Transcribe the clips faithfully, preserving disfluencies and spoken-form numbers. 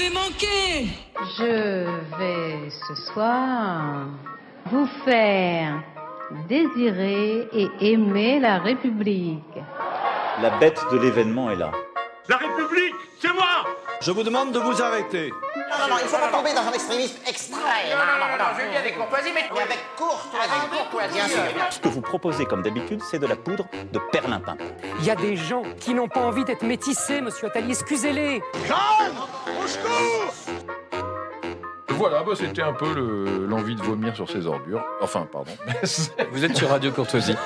m'avez manqué. Je vais ce soir vous faire désirer et aimer la République. La bête de l'événement est là. La République, c'est moi. Je vous demande de vous arrêter. Non, non, non, il ne faut pas tomber dans un extrémisme extrême. Non, non, non, non, je le dis avec courtoisie, mais... Et avec courtoisie. Avec courtoisie, bien sûr. Ce que vous proposez, comme d'habitude, c'est de la poudre de perlimpin. Il y a des gens qui n'ont pas envie d'être métissés, monsieur Attali, excusez-les. Jeanne, au secours. Voilà, bah c'était un peu le, l'envie de vomir sur ses ordures. Enfin, pardon. Vous êtes sur Radio Courtoisie.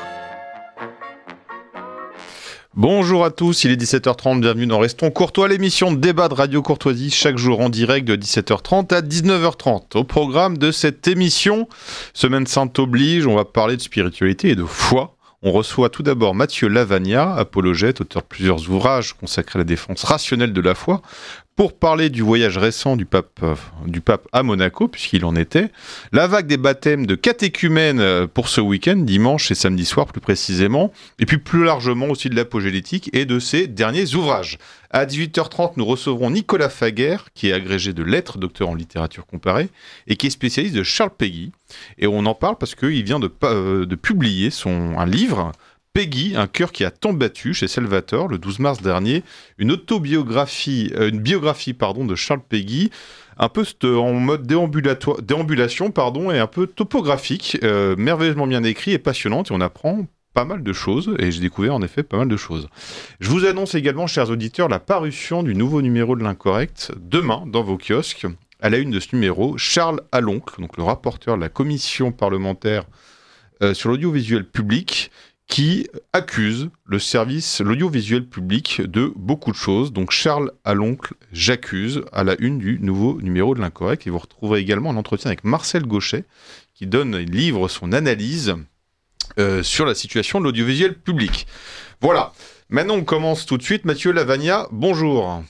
Bonjour à tous, il est dix-sept heures trente, bienvenue dans Restons Courtois, l'émission de débat de Radio Courtoisie, chaque jour en direct de dix-sept heures trente à dix-neuf heures trente. Au programme de cette émission, Semaine Sainte oblige, on va parler de spiritualité et de foi. On reçoit tout d'abord Mathieu Lavagna, apologète, auteur de plusieurs ouvrages consacrés à la défense rationnelle de la foi, pour parler du voyage récent du pape, euh, du pape à Monaco, puisqu'il en était, la vague des baptêmes de catéchumènes pour ce week-end, dimanche et samedi soir plus précisément, et puis plus largement aussi de l'apologétique et de ses derniers ouvrages. À dix-huit heures trente, nous recevrons Nicolas Faguer, qui est agrégé de lettres, docteur en littérature comparée, et qui est spécialiste de Charles Péguy. Et on en parle parce qu'il vient de, euh, de publier son, un livre, Péguy, un cœur qui a tant battu, chez Salvator, le douze mars dernier, une autobiographie, euh, une biographie pardon, de Charles Péguy, un peu en mode déambulation pardon, et un peu topographique, euh, merveilleusement bien écrit et passionnante, et on apprend pas mal de choses, et j'ai découvert en effet pas mal de choses. Je vous annonce également, chers auditeurs, la parution du nouveau numéro de l'Incorrect, demain, dans vos kiosques. À la une de ce numéro, Charles Aloncle, donc le rapporteur de la commission parlementaire euh, sur l'audiovisuel public, qui accuse le service, l'audiovisuel public de beaucoup de choses. Donc Charles Aloncle, j'accuse, à la une du nouveau numéro de l'Incorrect. Et vous retrouverez également un entretien avec Marcel Gauchet, qui donne, livre son analyse euh, sur la situation de l'audiovisuel public. Voilà. Maintenant, on commence tout de suite. Mathieu Lavagna, bonjour.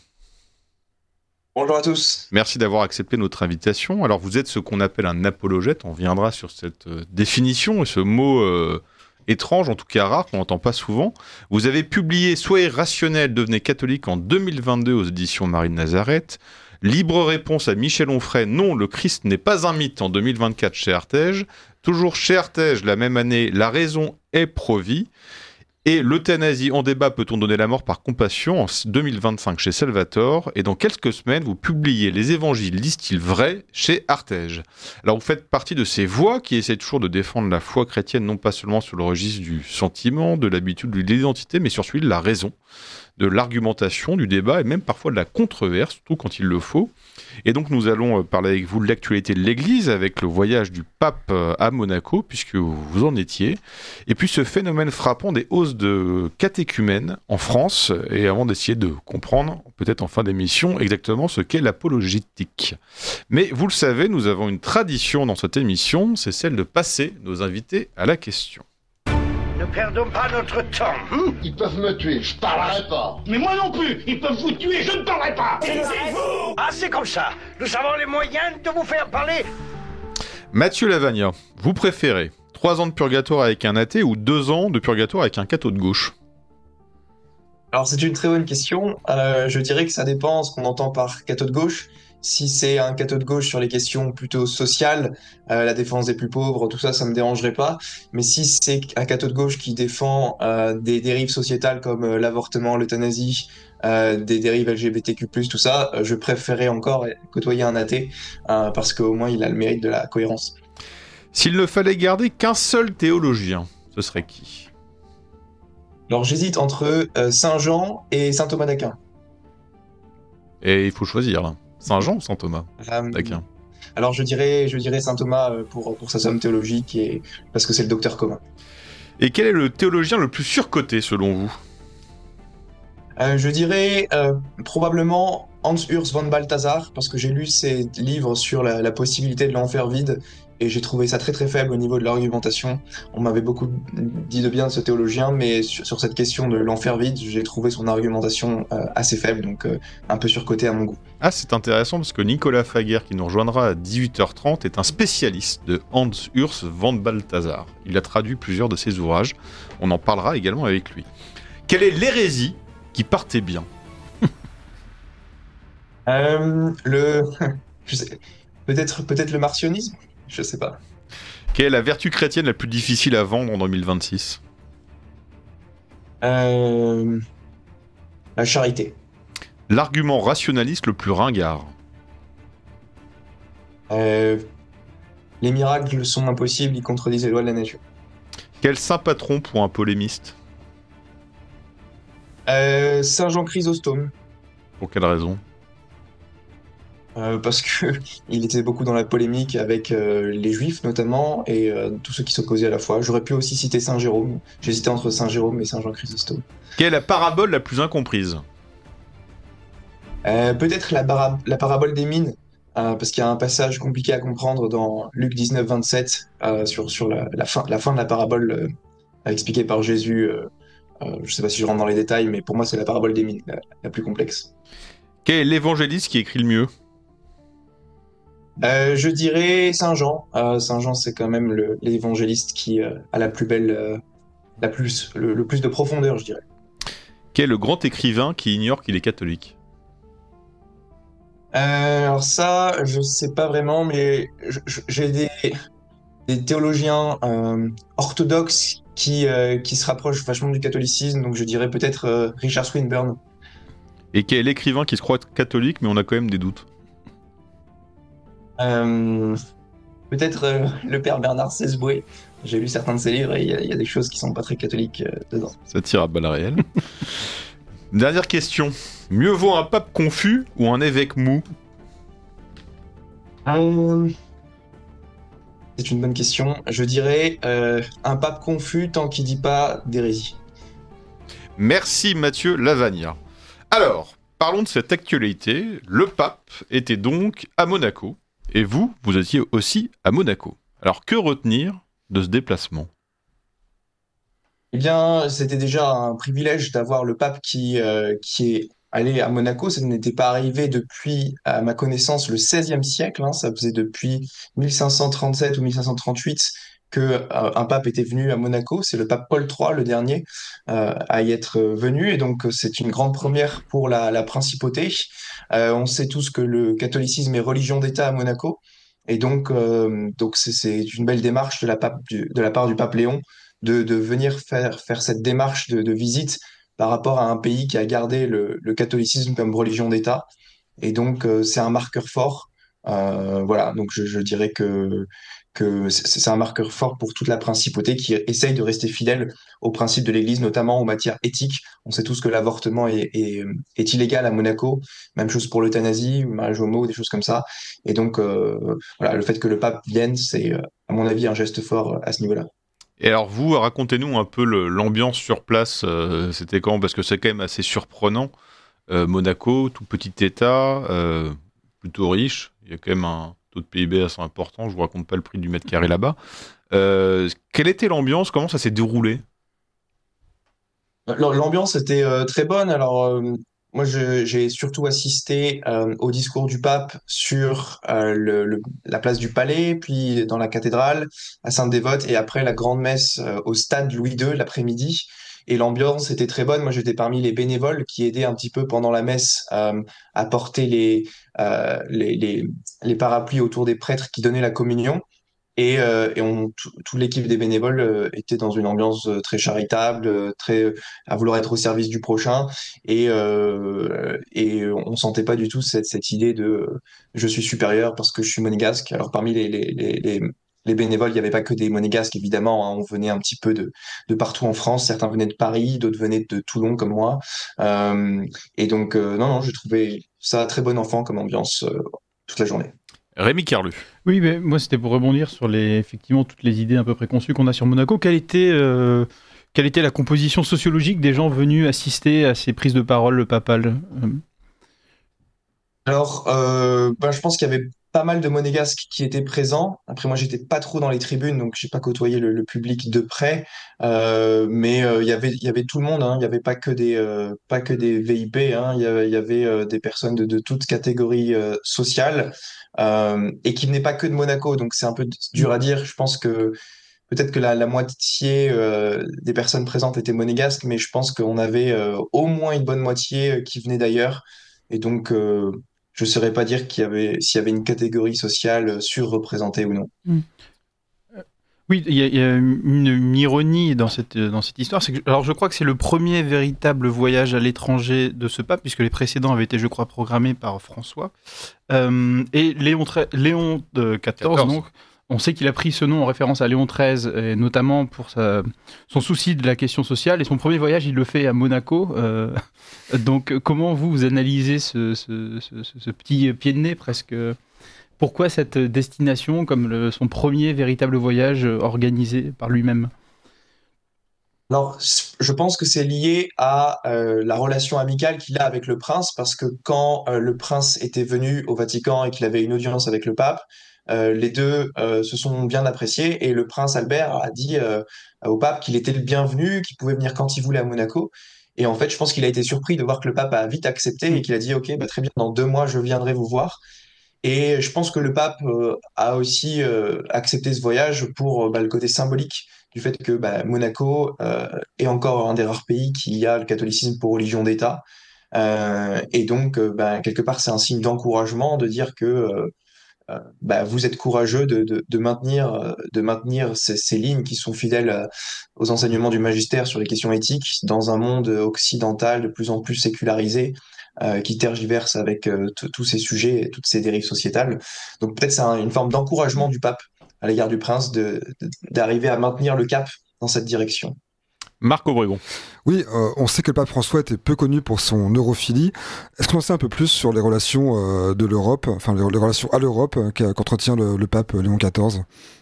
Bonjour à tous. Merci d'avoir accepté notre invitation. Alors, vous êtes ce qu'on appelle un apologète. On reviendra sur cette euh, définition et ce mot euh, étrange, en tout cas rare, qu'on n'entend pas souvent. Vous avez publié « Soyez rationnel, devenez catholique » en deux mille vingt-deux aux éditions Marie de Nazareth. Libre réponse à Michel Onfray, « Non, le Christ n'est pas un mythe » en deux mille vingt-quatre chez Artege. Toujours chez Artege, la même année, « La raison est pro-vie ». Et l'euthanasie en débat, peut-on donner la mort par compassion en deux mille vingt-cinq chez Salvator. Et dans quelques semaines, vous publiez Les évangiles disent-ils vrais chez Artege. Alors vous faites partie de ces voix qui essaient toujours de défendre la foi chrétienne, non pas seulement sur le registre du sentiment, de l'habitude, de l'identité, mais sur celui de la raison, de l'argumentation, du débat et même parfois de la controverse, surtout quand il le faut. Et donc nous allons parler avec vous de l'actualité de l'Église, avec le voyage du pape à Monaco, puisque vous en étiez, et puis ce phénomène frappant des hausses de catéchumènes en France, et avant d'essayer de comprendre, peut-être en fin d'émission, exactement ce qu'est l'apologétique. Mais vous le savez, nous avons une tradition dans cette émission, c'est celle de passer nos invités à la question. Ne perdons pas notre temps. Hum, ils peuvent me tuer, je parlerai pas. Mais moi non plus, ils peuvent vous tuer, je ne parlerai pas. Taisez-vous. Ah, c'est comme ça. Nous avons les moyens de vous faire parler. Mathieu Lavagna, vous préférez trois ans de purgatoire avec un athée ou deux ans de purgatoire avec un catho de gauche ? Alors c'est une très bonne question. Euh, je dirais que ça dépend ce qu'on entend par catho de gauche. Si c'est un catho de gauche sur les questions plutôt sociales, euh, la défense des plus pauvres, tout ça, ça me dérangerait pas. Mais si c'est un catho de gauche qui défend euh, des dérives sociétales comme euh, l'avortement, l'euthanasie, euh, des dérives L G B T Q plus, tout ça, euh, je préférerais encore côtoyer un athée euh, parce qu'au moins il a le mérite de la cohérence. S'il ne fallait garder qu'un seul théologien, ce serait qui ? Alors j'hésite entre euh, Saint Jean et Saint Thomas d'Aquin. Et il faut choisir là. Saint Jean ou Saint Thomas euh, d'Aquin ? Alors je dirais, je dirais Saint Thomas pour, pour sa somme théologique et parce que c'est le docteur commun. Et quel est le théologien le plus surcoté selon vous ? euh, Je dirais euh, probablement Hans Urs von Balthasar, parce que j'ai lu ses livres sur la, la possibilité de l'enfer vide et j'ai trouvé ça très très faible au niveau de l'argumentation. On m'avait beaucoup dit de bien de ce théologien, mais sur, sur cette question de l'enfer vide, j'ai trouvé son argumentation euh, assez faible, donc euh, un peu surcoté à mon goût. Ah, c'est intéressant parce que Nicolas Faguer, qui nous rejoindra à dix-huit heures trente, est un spécialiste de Hans Urs von Balthasar. Il a traduit plusieurs de ses ouvrages. On en parlera également avec lui. Quelle est l'hérésie qui partait bien ? Euh, le, je sais, peut-être, peut-être le martionnisme, je sais pas. Quelle est la vertu chrétienne la plus difficile à vendre en deux mille vingt-six? Euh, la charité. L'argument rationaliste le plus ringard? Euh, les miracles sont impossibles, ils contredisent les lois de la nature. Quel saint patron pour un polémiste? Euh, Saint Jean Chrysostome. Pour quelle raison? Euh, parce que il était beaucoup dans la polémique avec euh, les Juifs notamment et euh, tous ceux qui s'opposaient à la foi. J'aurais pu aussi citer Saint Jérôme. J'hésitais entre Saint Jérôme et Saint Jean Chrysostome. Quelle est la parabole la plus incomprise? Euh, peut-être la, bara- la parabole des mines, euh, parce qu'il y a un passage compliqué à comprendre dans Luc dix-neuf vingt-sept euh, sur, sur la, la, fin, la fin de la parabole euh, expliquée par Jésus. Euh, euh, je sais pas si je rentre dans les détails, mais pour moi c'est la parabole des mines, la, la plus complexe. Quel est l'évangéliste qui écrit le mieux? Euh, je dirais Saint Jean. Euh, Saint Jean, c'est quand même le- l'évangéliste qui euh, a la plus belle, euh, la plus, le, le plus de profondeur, je dirais. Quel est le grand écrivain qui ignore qu'il est catholique? Euh, alors ça, je sais pas vraiment, mais je- je- j'ai des, des théologiens euh, orthodoxes qui, euh, qui se rapprochent vachement du catholicisme, donc je dirais peut-être euh, Richard Swinburne. Et quel est l'écrivain qui se croit catholique mais on a quand même des doutes? Euh, peut-être euh, le père Bernard Sesboué. J'ai lu certains de ses livres et il y, a- il y a des choses qui sont pas très catholiques euh, dedans. Ça tire à balles réelles. Dernière question. Mieux vaut un pape confus ou un évêque mou? Euh, C'est une bonne question. Je dirais euh, un pape confus tant qu'il dit pas d'hérésie. Merci Mathieu Lavagna. Alors, parlons de cette actualité. Le pape était donc à Monaco. Et vous, vous étiez aussi à Monaco. Alors, que retenir de ce déplacement? Eh bien, c'était déjà un privilège d'avoir le pape qui, euh, qui est allé à Monaco. Ça n'était pas arrivé depuis, à ma connaissance, le seizième siècle. Hein. Ça faisait depuis mille cinq cent trente-sept ou mille cinq cent trente-huit que euh, un pape était venu à Monaco. C'est le pape Paul trois, le dernier, euh, à y être venu. Et donc, c'est une grande première pour la, la principauté. Euh, on sait tous que le catholicisme est religion d'État à Monaco. Et donc, euh, donc c'est, c'est une belle démarche de la, pape, du- de la part du pape Léon de, de venir faire, faire cette démarche de, de visite par rapport à un pays qui a gardé le, le catholicisme comme religion d'État. Et donc, euh, c'est un marqueur fort. Euh, voilà, donc je, je dirais que, que c'est c'est un marqueur fort pour toute la principauté qui essaye de rester fidèle aux principes de l'Église, notamment en matière éthique. On sait tous que l'avortement est, est, est illégal à Monaco, même chose pour l'euthanasie, le mariage homo, des choses comme ça. Et donc, euh, voilà, le fait que le pape vienne, c'est, euh, à mon avis, un geste fort à ce niveau-là. Et alors vous, racontez-nous un peu le- l'ambiance sur place. euh, C'était quand? Parce que c'est quand même assez surprenant. Euh, Monaco, tout petit état, euh, plutôt riche. Il y a quand même un taux de P I B assez important. Je vous raconte pas le prix du mètre carré là-bas. Euh, quelle était l'ambiance? Comment ça s'est déroulé? L- L'ambiance était euh, très bonne. Alors, euh, moi, je- j'ai surtout assisté euh, au discours du pape sur euh, le, le- la place du Palais, puis dans la cathédrale, à Sainte-Dévote, et après la grande messe euh, au stade Louis deux l'après-midi. Et l'ambiance était très bonne. Moi, j'étais parmi les bénévoles qui aidaient un petit peu pendant la messe euh, à porter les, euh, les, les, les parapluies autour des prêtres qui donnaient la communion. Et, euh, et on, tout, toute l'équipe des bénévoles euh, était dans une ambiance euh, très charitable, euh, très euh, à vouloir être au service du prochain. Et, euh, et on sentait pas du tout cette, cette idée de euh, je suis supérieur parce que je suis monégasque. Alors parmi les, les, les, les, les bénévoles, il n'y avait pas que des monégasques, évidemment. Hein. On venait un petit peu de, de partout en France. Certains venaient de Paris, d'autres venaient de Toulon comme moi. Euh, et donc, euh, non, non, j'ai trouvé ça très bon enfant comme ambiance euh, toute la journée. Rémi Carlu. Oui, mais moi c'était pour rebondir sur les, effectivement toutes les idées un peu préconçues qu'on a sur Monaco. Quelle était, euh, quelle était la composition sociologique des gens venus assister à ces prises de parole papales? Euh, Alors, euh, ben, je pense qu'il y avait pas mal de monégasques qui étaient présents. Après, moi, j'étais pas trop dans les tribunes, donc j'ai pas côtoyé le, le public de près. Euh, mais euh, il y avait, il y avait tout le monde. Hein. Il y avait pas que des, euh, pas que des V I P. Hein. Il y avait, il y avait euh, des personnes de, de toutes catégories euh, sociales euh, et qui venaient pas que de Monaco. Donc c'est un peu dur à dire. Je pense que peut-être que la, la moitié euh, des personnes présentes étaient monégasques, mais je pense qu'on avait euh, au moins une bonne moitié euh, qui venaient d'ailleurs. Et donc, euh, je ne saurais pas dire qu'il y avait, s'il y avait une catégorie sociale surreprésentée ou non. Mmh. Oui, il y, y a une, une ironie dans cette, dans cette histoire. C'est que, alors, je crois que c'est le premier véritable voyage à l'étranger de ce pape, puisque les précédents avaient été, je crois, programmés par François. Euh, et Léon, Léon de quatorze, donc, on sait qu'il a pris ce nom en référence à Léon treize, et notamment pour sa, son souci de la question sociale. Et son premier voyage, il le fait à Monaco. Euh, donc, comment vous, vous analysez ce, ce, ce, ce petit pied de nez presque ? Pourquoi cette destination comme le, son premier véritable voyage organisé par lui-même ? Alors, je pense que c'est lié à euh, la relation amicale qu'il a avec le prince, parce que quand euh, le prince était venu au Vatican et qu'il avait une audience avec le pape, euh, les deux euh, se sont bien appréciés et le prince Albert a dit euh, au pape qu'il était le bienvenu, qu'il pouvait venir quand il voulait à Monaco. Et en fait, je pense qu'il a été surpris de voir que le pape a vite accepté et qu'il a dit « Ok, bah, très bien, dans deux mois, je viendrai vous voir ». Et je pense que le pape euh, a aussi euh, accepté ce voyage pour euh, bah, le côté symbolique du fait que bah, Monaco euh, est encore un des rares pays qui a le catholicisme pour religion d'État. Euh, et donc, euh, bah, quelque part, c'est un signe d'encouragement de dire que euh, euh, bah, vous êtes courageux de, de, de maintenir, euh, de maintenir ces, ces lignes qui sont fidèles euh, aux enseignements du magistère sur les questions éthiques dans un monde occidental de plus en plus sécularisé, euh, qui tergiverse avec euh, tous ces sujets et toutes ces dérives sociétales. Donc peut-être c'est un, une forme d'encouragement du pape à l'égard du prince de, de, d'arriver à maintenir le cap dans cette direction. Marc Obregon. Oui, euh, on sait que le pape François était peu connu pour son europhilie. Est-ce qu'on en sait un peu plus sur les relations euh, de l'Europe, enfin les, les relations à l'Europe euh, qu'entretient le, le pape Léon quatorze ?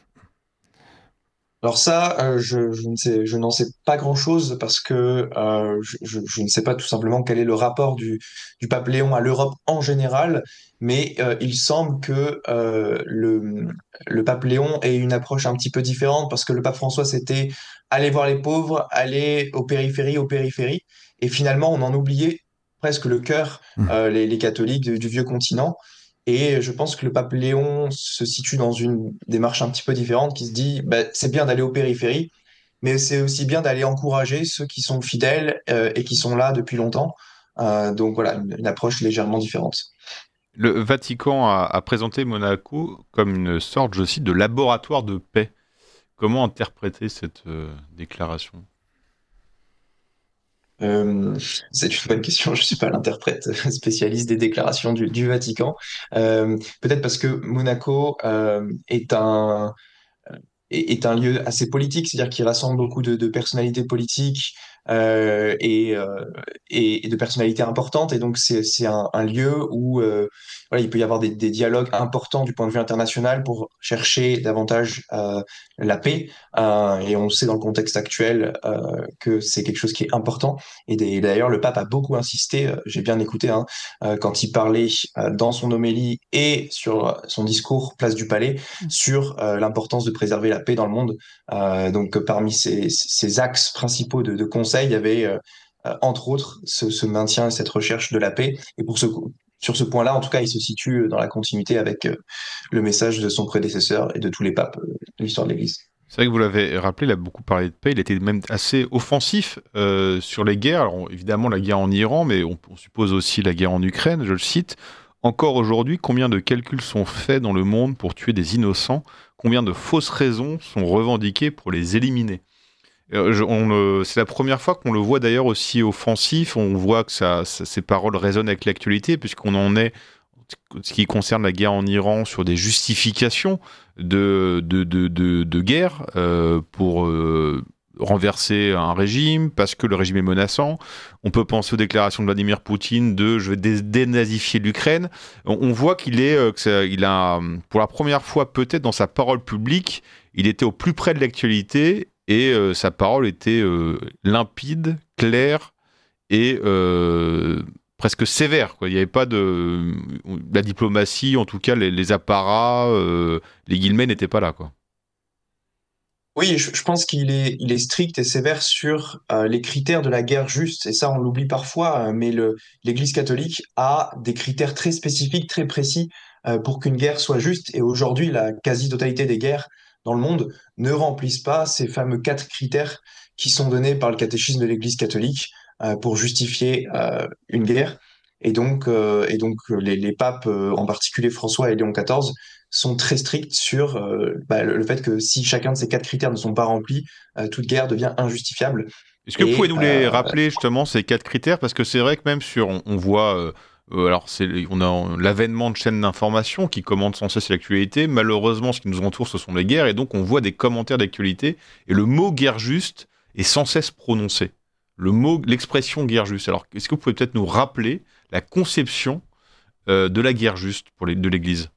Alors ça, euh, je, je ne sais, je n'en sais pas grand-chose parce que euh, je, je, je ne sais pas tout simplement quel est le rapport du, du pape Léon à l'Europe en général, mais euh, il semble que euh, le, le pape Léon ait une approche un petit peu différente parce que le pape François, c'était aller voir les pauvres, aller aux périphéries, aux périphéries, et finalement on en oubliait presque le cœur, euh, les, les catholiques du, du vieux continent. Et je pense que le pape Léon se situe dans une démarche un petit peu différente qui se dit bah, c'est bien d'aller aux périphéries, mais c'est aussi bien d'aller encourager ceux qui sont fidèles euh, et qui sont là depuis longtemps. Euh, donc voilà, une, une approche légèrement différente. Le Vatican a, a présenté Monaco comme une sorte, je cite, de laboratoire de paix. Comment interpréter cette euh, déclaration ? Euh, c'est une bonne question. Je suis pas l'interprète spécialiste des déclarations du, du Vatican. Euh, peut-être parce que Monaco euh, est un est, est un lieu assez politique, c'est-à-dire qu'il rassemble beaucoup de, de personnalités politiques euh, et, euh, et, et de personnalités importantes. Et donc c'est c'est un, un lieu où euh, voilà, il peut y avoir des, des dialogues importants du point de vue international pour chercher davantage euh, la paix. Euh, et on sait dans le contexte actuel euh, que c'est quelque chose qui est important. Et, des, et d'ailleurs, le pape a beaucoup insisté, euh, j'ai bien écouté, hein, euh, quand il parlait euh, dans son homélie et sur son discours Place du Palais, sur euh, l'importance de préserver la paix dans le monde. Euh, donc parmi ces, ces axes principaux de, de conseil, il y avait euh, entre autres ce, ce maintien et cette recherche de la paix. Et pour ce Sur ce point-là, en tout cas, il se situe dans la continuité avec euh, le message de son prédécesseur et de tous les papes euh, de l'histoire de l'Église. C'est vrai que vous l'avez rappelé, il a beaucoup parlé de paix, il était même assez offensif euh, sur les guerres. Alors évidemment la guerre en Iran, mais on, on suppose aussi la guerre en Ukraine, je le cite. Encore aujourd'hui, combien de calculs sont faits dans le monde pour tuer des innocents ? Combien de fausses raisons sont revendiquées pour les éliminer ? Euh, je, on, euh, c'est la première fois qu'on le voit d'ailleurs aussi offensif. On voit que ça, ça, ses paroles résonnent avec l'actualité, puisqu'on en est, ce qui concerne la guerre en Iran, sur des justifications de, de, de, de, de guerre euh, pour euh, renverser un régime, parce que le régime est menaçant. On peut penser aux déclarations de Vladimir Poutine de « je vais dé- dénazifier l'Ukraine ». On, on voit qu'il est, euh, que ça, il a, pour la première fois peut-être dans sa parole publique, il était au plus près de l'actualité. Et euh, sa parole était euh, limpide, claire et euh, presque sévère, quoi. Il n'y avait pas de... La diplomatie, en tout cas, les, les apparats, euh, les guillemets n'étaient pas là, quoi. Oui, je, je pense qu'il est, il est strict et sévère sur euh, les critères de la guerre juste. Et ça, on l'oublie parfois, euh, mais le, l'Église catholique a des critères très spécifiques, très précis euh, pour qu'une guerre soit juste. Et aujourd'hui, la quasi-totalité des guerres dans le monde ne remplissent pas ces fameux quatre critères qui sont donnés par le catéchisme de l'Église catholique euh, pour justifier euh, une guerre. Et donc, euh, et donc les, les papes, euh, en particulier François et Léon quatorze, sont très stricts sur euh, bah, le, le fait que si chacun de ces quatre critères ne sont pas remplis, euh, toute guerre devient injustifiable. Est-ce que vous Et, pouvez nous les euh, rappeler justement ces quatre critères? Parce que c'est vrai que même sur, on, on voit, euh, euh, alors c'est, on a l'avènement de chaînes d'information qui commentent sans cesse l'actualité. Malheureusement, ce qui nous entoure, ce sont les guerres, et donc on voit des commentaires d'actualité, et le mot guerre juste est sans cesse prononcé. Le mot, l'expression guerre juste. Alors, est-ce que vous pouvez peut-être nous rappeler la conception euh, de la guerre juste pour les, de l'Église?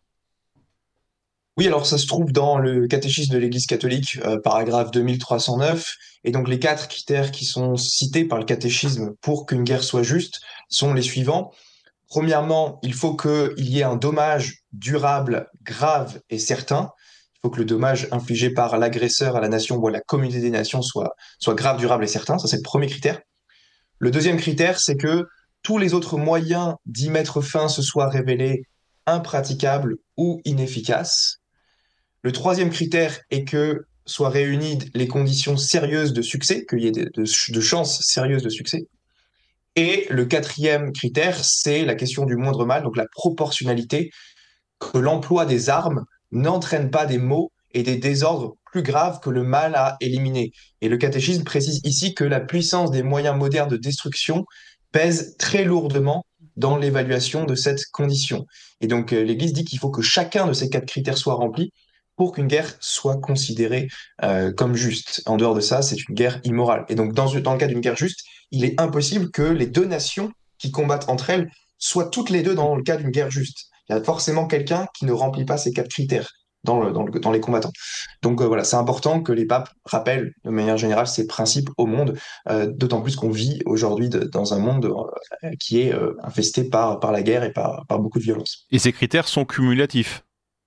Oui, alors ça se trouve dans le catéchisme de l'Église catholique, euh, paragraphe deux mille trois cent neuf. Et donc les quatre critères qui sont cités par le catéchisme pour qu'une guerre soit juste sont les suivants. Premièrement, il faut qu'il y ait un dommage durable, grave et certain. Il faut que le dommage infligé par l'agresseur à la nation ou à la communauté des nations soit, soit grave, durable et certain. Ça, c'est le premier critère. Le deuxième critère, c'est que tous les autres moyens d'y mettre fin se soient révélés impraticables ou inefficaces. Le troisième critère est que soient réunies les conditions sérieuses de succès, qu'il y ait de, de, de chances sérieuses de succès. Et le quatrième critère, c'est la question du moindre mal, donc la proportionnalité, que l'emploi des armes n'entraîne pas des maux et des désordres plus graves que le mal à éliminer. Et le catéchisme précise ici que la puissance des moyens modernes de destruction pèse très lourdement dans l'évaluation de cette condition. Et donc euh, l'Église dit qu'il faut que chacun de ces quatre critères soit rempli pour qu'une guerre soit considérée euh, comme juste. En dehors de ça, c'est une guerre immorale. Et donc, dans, dans le cas d'une guerre juste, il est impossible que les deux nations qui combattent entre elles soient toutes les deux dans le cas d'une guerre juste. Il y a forcément quelqu'un qui ne remplit pas ces quatre critères dans, le, dans, le, dans les combattants. Donc euh, voilà, c'est important que les papes rappellent de manière générale ces principes au monde, euh, d'autant plus qu'on vit aujourd'hui de, dans un monde euh, qui est euh, infesté par, par la guerre et par, par beaucoup de violence. Et ces critères sont cumulatifs?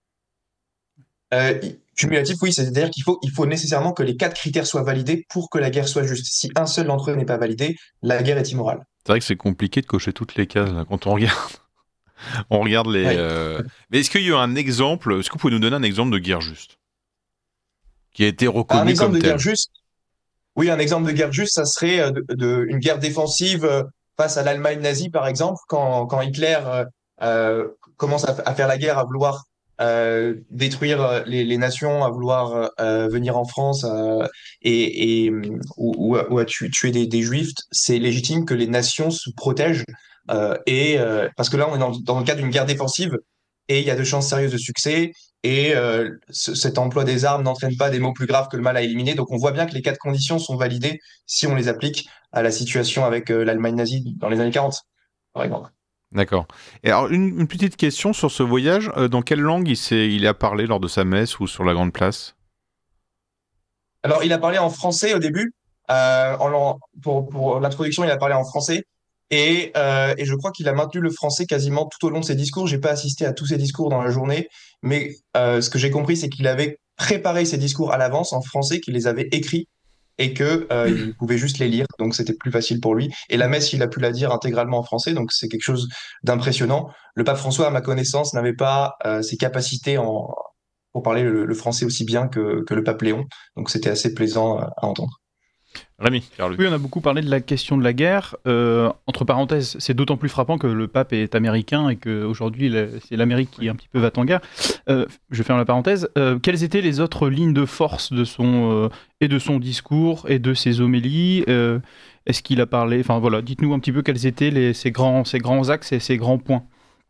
Euh, cumulatif, oui, c'est-à-dire qu'il faut, il faut nécessairement que les quatre critères soient validés pour que la guerre soit juste. Si un seul d'entre eux n'est pas validé, la guerre est immorale. C'est vrai que c'est compliqué de cocher toutes les cases là, quand on regarde. on regarde les. Ouais. Euh... Mais est-ce qu'il y a un exemple? Est-ce que vous pouvez nous donner un exemple de guerre juste qui a été reconnu un exemple comme de tel? guerre juste. Oui, un exemple de guerre juste, ça serait de, de, une guerre défensive face à l'Allemagne nazie, par exemple, quand, quand Hitler euh, commence à, à faire la guerre, à vouloir Euh, détruire les, les nations, à vouloir euh, venir en France euh, et, et ou, ou, ou à tuer, tuer des, des juifs, c'est légitime que les nations se protègent euh, et euh, parce que là on est dans, dans le cadre d'une guerre défensive et il y a de chances sérieuses de succès et euh, ce, cet emploi des armes n'entraîne pas des maux plus graves que le mal à éliminer. Donc on voit bien que les quatre conditions sont validées si on les applique à la situation avec euh, l'Allemagne nazie dans les années quarante, par exemple. D'accord. Et alors, une, une petite question sur ce voyage. Euh, dans quelle langue il, s'est, il a parlé lors de sa messe ou sur la Grande Place? Alors, il a parlé en français au début. Euh, en, pour, pour l'introduction, il a parlé en français. Et, euh, et je crois qu'il a maintenu le français quasiment tout au long de ses discours. J'ai pas assisté à tous ses discours dans la journée. Mais euh, ce que j'ai compris, c'est qu'il avait préparé ses discours à l'avance en français, qu'il les avait écrits et que euh, il pouvait juste les lire, donc c'était plus facile pour lui. Et la messe, il a pu la dire intégralement en français, donc c'est quelque chose d'impressionnant. Le pape François, à ma connaissance, n'avait pas euh, ses capacités en, pour parler le, le français aussi bien que, que le pape Léon, donc c'était assez plaisant à, à entendre. Rémi, Pierre-Luc. Oui, on a beaucoup parlé de la question de la guerre. Euh, entre parenthèses, c'est d'autant plus frappant que le pape est américain et qu'aujourd'hui, c'est l'Amérique qui un petit peu va en guerre. Euh, je ferme la parenthèse. Euh, quelles étaient les autres lignes de force de son, euh, et de son discours et de ses homélies euh, Est-ce qu'il a parlé... Enfin voilà, dites-nous un petit peu quels étaient les, ces, grands, ces grands axes et ces grands points.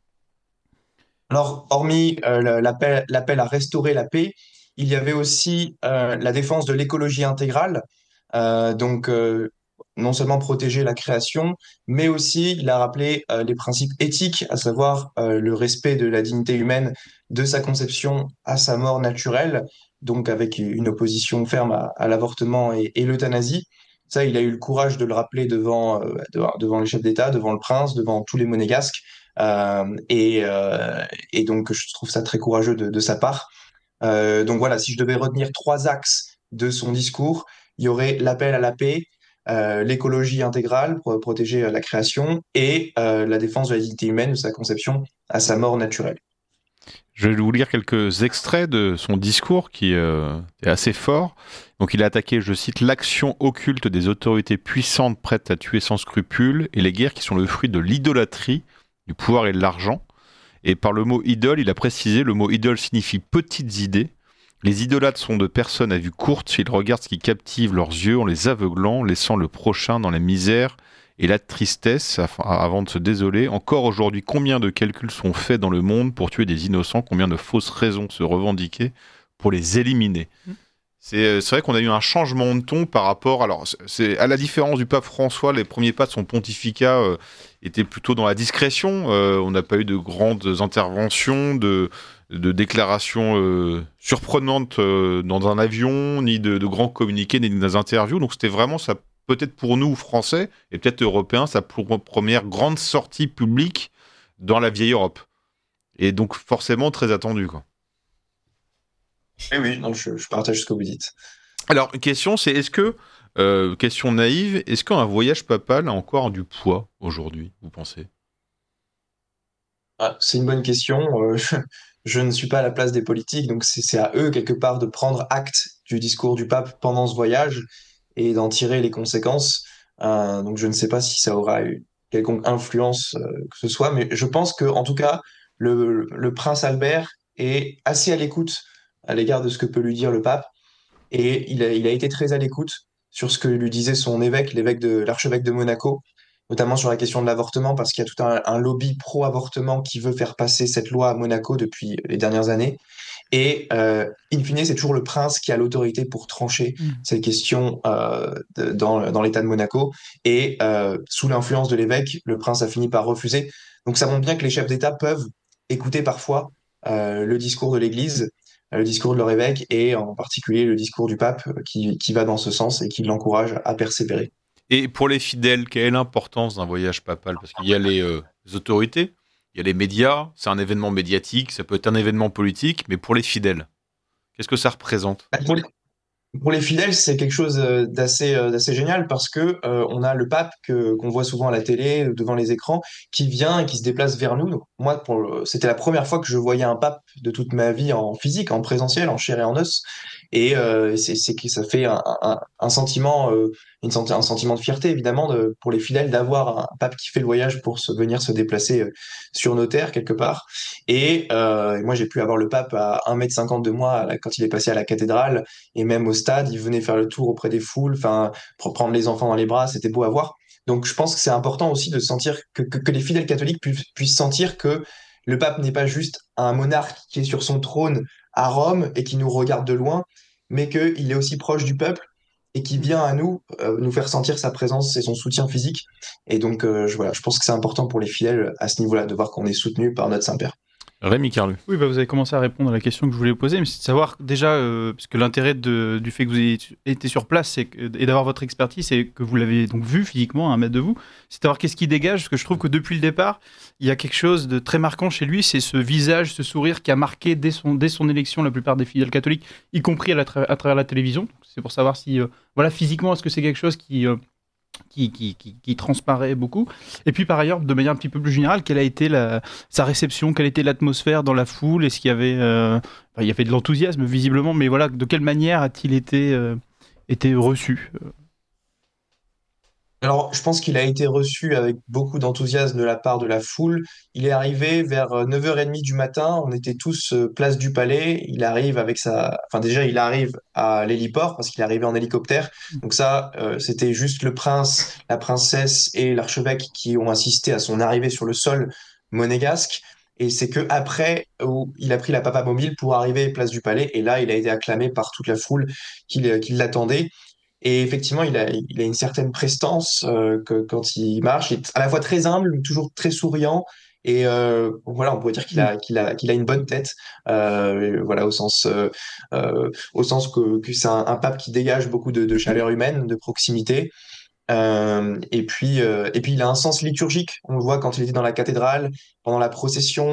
Alors, hormis euh, l'appel, l'appel à restaurer la paix, il y avait aussi euh, la défense de l'écologie intégrale. Euh, donc, euh, non seulement protéger la création, mais aussi, il a rappelé euh, les principes éthiques, à savoir euh, le respect de la dignité humaine de sa conception à sa mort naturelle, donc avec une opposition ferme à, à l'avortement et, et l'euthanasie. Ça, il a eu le courage de le rappeler devant, euh, devant, devant les chefs d'État, devant le prince, devant tous les monégasques. Euh, et, euh, et donc, je trouve ça très courageux de, de sa part. Euh, donc voilà, si je devais retenir trois axes de son discours, il y aurait l'appel à la paix, euh, l'écologie intégrale pour protéger la création et euh, la défense de la dignité humaine, de sa conception à sa mort naturelle. Je vais vous lire quelques extraits de son discours qui euh, est assez fort. Donc il a attaqué, je cite, l'action occulte des autorités puissantes prêtes à tuer sans scrupule et les guerres qui sont le fruit de l'idolâtrie, du pouvoir et de l'argent. Et par le mot idole, il a précisé, le mot idole signifie petites idées. Les idolâtres sont de personnes à vue courte, ils regardent ce qui captive leurs yeux en les aveuglant, laissant le prochain dans la misère et la tristesse avant de se désoler. Encore aujourd'hui, combien de calculs sont faits dans le monde pour tuer des innocents, combien de fausses raisons se revendiquer pour les éliminer. Mmh. C'est, c'est vrai qu'on a eu un changement de ton par rapport... Alors, c'est, à la différence du pape François, les premiers pas de son pontificat euh, étaient plutôt dans la discrétion. Euh, on n'a pas eu de grandes interventions, de, de déclarations euh, surprenantes euh, dans un avion, ni de, de grands communiqués, ni des interviews. Donc c'était vraiment, ça, peut-être pour nous, Français, et peut-être Européens, sa première grande sortie publique dans la vieille Europe. Et donc forcément très attendue, quoi. Oui, oui, non, je, je partage ce que vous dites. Alors, une question, c'est est-ce que, euh, question naïve, est-ce qu'un voyage papal a encore du poids aujourd'hui, vous pensez ? Ah, c'est une bonne question. Euh, je, je ne suis pas à la place des politiques, donc c'est, c'est à eux, quelque part, de prendre acte du discours du pape pendant ce voyage et d'en tirer les conséquences. Euh, donc, je ne sais pas si ça aura eu quelconque influence euh, que ce soit, mais je pense que, en tout cas, le, le prince Albert est assez à l'écoute à l'égard de ce que peut lui dire le pape. Et il a, il a été très à l'écoute sur ce que lui disait son évêque, l'évêque de l'archevêque de Monaco, notamment sur la question de l'avortement, parce qu'il y a tout un, un lobby pro-avortement qui veut faire passer cette loi à Monaco depuis les dernières années. Et euh, in fine, c'est toujours le prince qui a l'autorité pour trancher mmh. cette question euh, de, dans, dans l'État de Monaco. Et euh, sous l'influence de l'évêque, le prince a fini par refuser. Donc ça montre bien que les chefs d'État peuvent écouter parfois euh, le discours de l'Église, le discours de leur évêque et en particulier le discours du pape qui, qui va dans ce sens et qui l'encourage à persévérer. Et pour les fidèles, quelle est l'importance d'un voyage papal ? Parce qu'il y a les, euh, les autorités, il y a les médias, c'est un événement médiatique, ça peut être un événement politique, mais pour les fidèles, qu'est-ce que ça représente ? Pour les, pour les fidèles, c'est quelque chose d'assez, d'assez génial parce que euh, on a le pape que, qu'on voit souvent à la télé, devant les écrans, qui vient et qui se déplace vers nous. Donc, moi, pour le, c'était la première fois que je voyais un pape de toute ma vie en physique, en présentiel, en chair et en os. Et euh, c'est, c'est que ça fait un, un, un sentiment, euh, une, un sentiment de fierté évidemment de, pour les fidèles d'avoir un pape qui fait le voyage pour se, venir se déplacer euh, sur nos terres quelque part. Et euh, moi j'ai pu avoir le pape à un mètre cinquante de moi quand il est passé à la cathédrale et même au stade, il venait faire le tour auprès des foules, enfin pour prendre les enfants dans les bras, c'était beau à voir. Donc je pense que c'est important aussi de sentir que, que, que les fidèles catholiques puissent, puissent sentir que le pape n'est pas juste un monarque qui est sur son trône à Rome et qui nous regarde de loin, mais qu'il est aussi proche du peuple et qui vient à nous euh, nous faire sentir sa présence et son soutien physique. Et donc euh, je, voilà, je pense que c'est important pour les fidèles à ce niveau-là de voir qu'on est soutenu par notre Saint-Père. Rémi Carlu. Oui, bah vous avez commencé à répondre à la question que je voulais vous poser, mais c'est de savoir déjà, euh, parce que l'intérêt de, du fait que vous ayez été sur place c'est que, et d'avoir votre expertise et que vous l'avez donc vu physiquement à un mètre de vous, c'est de savoir qu'est-ce qui dégage, parce que je trouve que depuis le départ, il y a quelque chose de très marquant chez lui, c'est ce visage, ce sourire qui a marqué dès son, dès son élection la plupart des fidèles catholiques, y compris à, la tra- à travers la télévision. Donc, c'est pour savoir si, euh, voilà, physiquement, est-ce que c'est quelque chose qui... Euh, Qui, qui, qui, qui transparaît beaucoup. Et puis par ailleurs, de manière un petit peu plus générale, quelle a été la, sa réception, quelle était l'atmosphère dans la foule, est-ce qu'il y avait, euh, enfin, il y avait de l'enthousiasme visiblement, mais voilà, de quelle manière a-t-il été, euh, été reçu ? Alors, je pense qu'il a été reçu avec beaucoup d'enthousiasme de la part de la foule. Il est arrivé vers neuf heures trente du matin, on était tous euh, place du Palais. Il arrive avec sa... Enfin, déjà, il arrive à l'héliport parce qu'il est arrivé en hélicoptère. Donc ça, euh, c'était juste le prince, la princesse et l'archevêque qui ont assisté à son arrivée sur le sol monégasque. Et c'est que après où il a pris la papa mobile pour arriver place du Palais. Et là, il a été acclamé par toute la foule qui, qui l'attendait. Et effectivement, il a, il a une certaine prestance euh, que, quand il marche. Il est à la fois très humble, mais toujours très souriant. Et euh, voilà, on pourrait dire qu'il a, qu'il a, qu'il a une bonne tête. Euh, voilà, au sens, euh, euh, au sens que, que c'est un, un pape qui dégage beaucoup de, de chaleur humaine, de proximité. Euh, et puis, euh, et puis, il a un sens liturgique. On le voit quand il était dans la cathédrale, pendant la procession.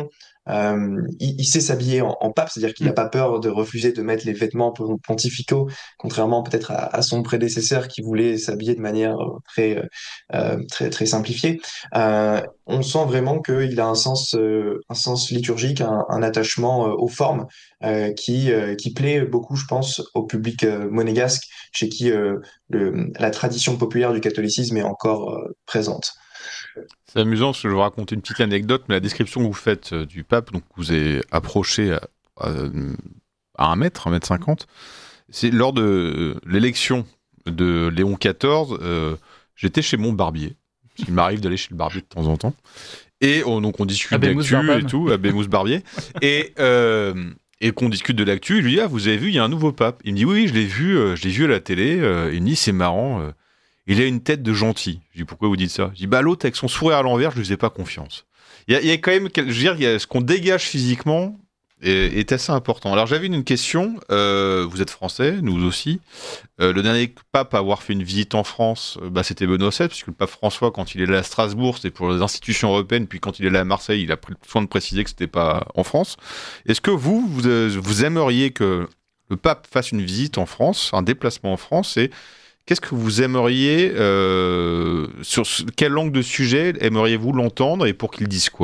Euh, il, il sait s'habiller en, en pape, c'est-à-dire qu'il n'a pas peur de refuser de mettre les vêtements pontificaux, contrairement peut-être à, à son prédécesseur qui voulait s'habiller de manière très euh, très très simplifiée. Euh, on sent vraiment qu'il a un sens euh, un sens liturgique, un, un attachement euh, aux formes euh, qui euh, qui plaît beaucoup, je pense, au public euh, monégasque, chez qui euh, le, la tradition populaire du catholicisme est encore euh, présente. C'est amusant parce que je vais vous raconter une petite anecdote, mais la description que vous faites euh, du pape, donc vous avez approché à, à, à un mètre, un mètre cinquante, c'est lors de euh, l'élection de Léon quatorze, euh, j'étais chez mon barbier. Il m'arrive d'aller chez le barbier de temps en temps. Et on, donc on discute d'actu et tout, à Bémousse Barbier. et, euh, et qu'on discute de l'actu, il lui dit « Ah, vous avez vu, il y a un nouveau pape ?» Il me dit « Oui, oui, je l'ai vu, euh, je l'ai vu à la télé. Euh, » Il me dit « C'est marrant, euh, il a une tête de gentil. » Je dis « Pourquoi vous dites ça ?» Je dis « Bah l'autre, avec son sourire à l'envers, je lui faisais pas confiance. » Il y a, il y a quand même, je veux dire, il y a ce qu'on dégage physiquement est, est assez important. Alors j'avais une question, euh, vous êtes français, nous aussi. Euh, le dernier pape à avoir fait une visite en France, euh, bah, c'était Benoît seize, puisque le pape François, quand il est là à Strasbourg, c'était pour les institutions européennes, puis quand il est là à Marseille, il a pris soin de préciser que c'était pas en France. Est-ce que vous, vous, euh, vous aimeriez que le pape fasse une visite en France, un déplacement en France, et qu'est-ce que vous aimeriez, euh, sur quelle langue de sujet aimeriez-vous l'entendre, et pour qu'il dise quoi ?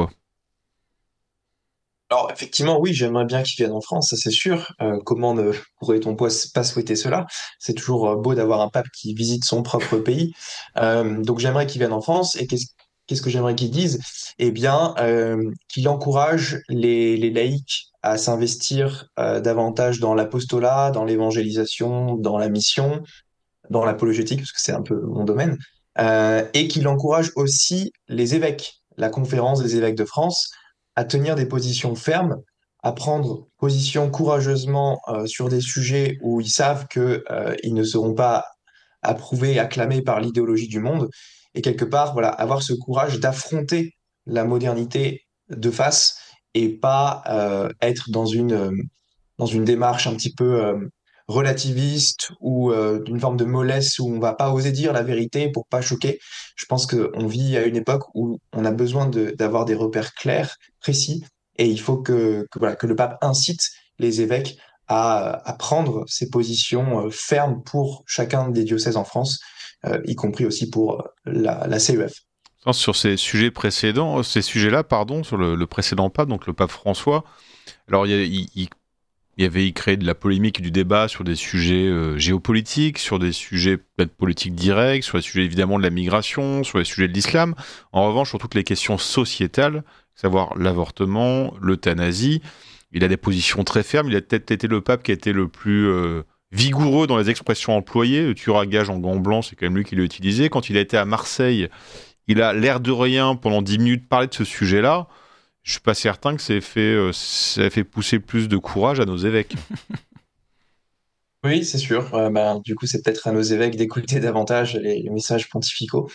Alors effectivement, oui, j'aimerais bien qu'il vienne en France, ça c'est sûr. Euh, comment ne pourrait-on pas souhaiter cela? C'est toujours beau d'avoir un pape qui visite son propre pays. Euh, donc j'aimerais qu'il vienne en France. Et qu'est-ce, qu'est-ce que j'aimerais qu'il dise? Eh bien, euh, qu'il encourage les, les laïcs à s'investir euh, davantage dans l'apostolat, dans l'évangélisation, dans la mission, dans l'apologétique, parce que c'est un peu mon domaine, euh, et qu'il encourage aussi les évêques, la conférence des évêques de France, à tenir des positions fermes, à prendre position courageusement euh, sur des sujets où ils savent qu'ils euh, ne seront pas approuvés, acclamés par l'idéologie du monde, et quelque part, voilà, avoir ce courage d'affronter la modernité de face et pas euh, être dans une, euh, dans une démarche un petit peu euh, relativiste ou euh, d'une forme de mollesse où on va pas oser dire la vérité pour pas choquer. Je pense qu'on vit à une époque où on a besoin de, d'avoir des repères clairs, précis, et il faut que, que, voilà, que le pape incite les évêques à, à prendre ces positions euh, fermes pour chacun des diocèses en France, euh, y compris aussi pour la, la C E F. Sur ces sujets précédents, ces sujets-là, pardon, sur le, le précédent pape, donc le pape François, alors il, il, il Il y avait créé de la polémique et du débat sur des sujets euh, géopolitiques, sur des sujets peut-être politiques directs, sur les sujets évidemment de la migration, sur les sujets de l'islam. En revanche, sur toutes les questions sociétales, savoir l'avortement, l'euthanasie, il a des positions très fermes. Il a peut-être été le pape qui a été le plus euh, vigoureux dans les expressions employées. Le tueur à gage en gants blancs, c'est quand même lui qui l'a utilisé. Quand il a été à Marseille, il a l'air de rien pendant dix minutes parler de ce sujet-là. Je suis pas certain que ça ait fait, euh, ça ait fait pousser plus de courage à nos évêques. Oui, c'est sûr. Euh, bah, du coup, c'est peut-être à nos évêques d'écouter davantage les, les messages pontificaux.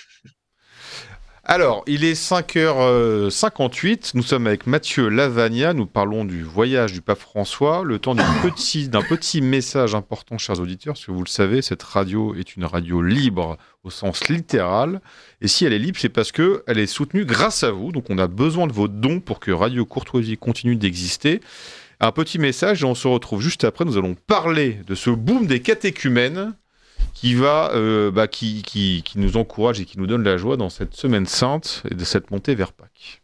Alors, il est cinq heures cinquante-huit, nous sommes avec Mathieu Lavagna, nous parlons du voyage du pape François, le temps d'un petit, d'un petit message important, chers auditeurs, parce que vous le savez, cette radio est une radio libre au sens littéral, et si elle est libre, c'est parce qu'elle est soutenue grâce à vous, donc on a besoin de vos dons pour que Radio Courtoisie continue d'exister. Un petit message, et on se retrouve juste après, nous allons parler de ce boom des catéchumènes, qui va, euh, bah, qui, qui, qui nous encourage et qui nous donne la joie dans cette semaine sainte et de cette montée vers Pâques.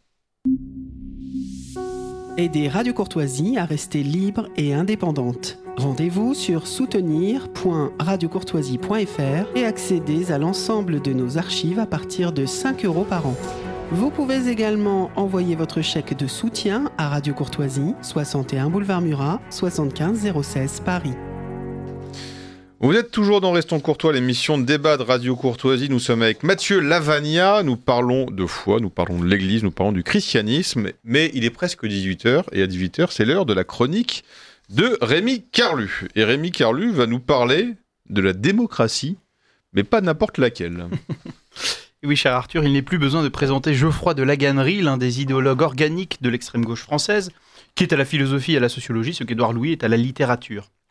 Aidez Radio Courtoisie à rester libre et indépendante. Rendez-vous sur soutenir point radio courtoisie point f r et accédez à l'ensemble de nos archives à partir de cinq euros par an. Vous pouvez également envoyer votre chèque de soutien à Radio Courtoisie, soixante et un boulevard Murat, soixante-quinze zéro seize Paris. Vous êtes toujours dans Restons Courtois, l'émission de débat de Radio Courtoisie. Nous sommes avec Mathieu Lavagna, nous parlons de foi, nous parlons de l'Église, nous parlons du christianisme, mais il est presque dix-huit heures, et à dix-huit heures, c'est l'heure de la chronique de Rémi Carlu. Et Rémi Carlu va nous parler de la démocratie, mais pas n'importe laquelle. Oui, cher Arthur, il n'est plus besoin de présenter Geoffroy de Laganerie, l'un des idéologues organiques de l'extrême gauche française, qui est à la philosophie et à la sociologie, ce qu'Édouard Louis est à la littérature.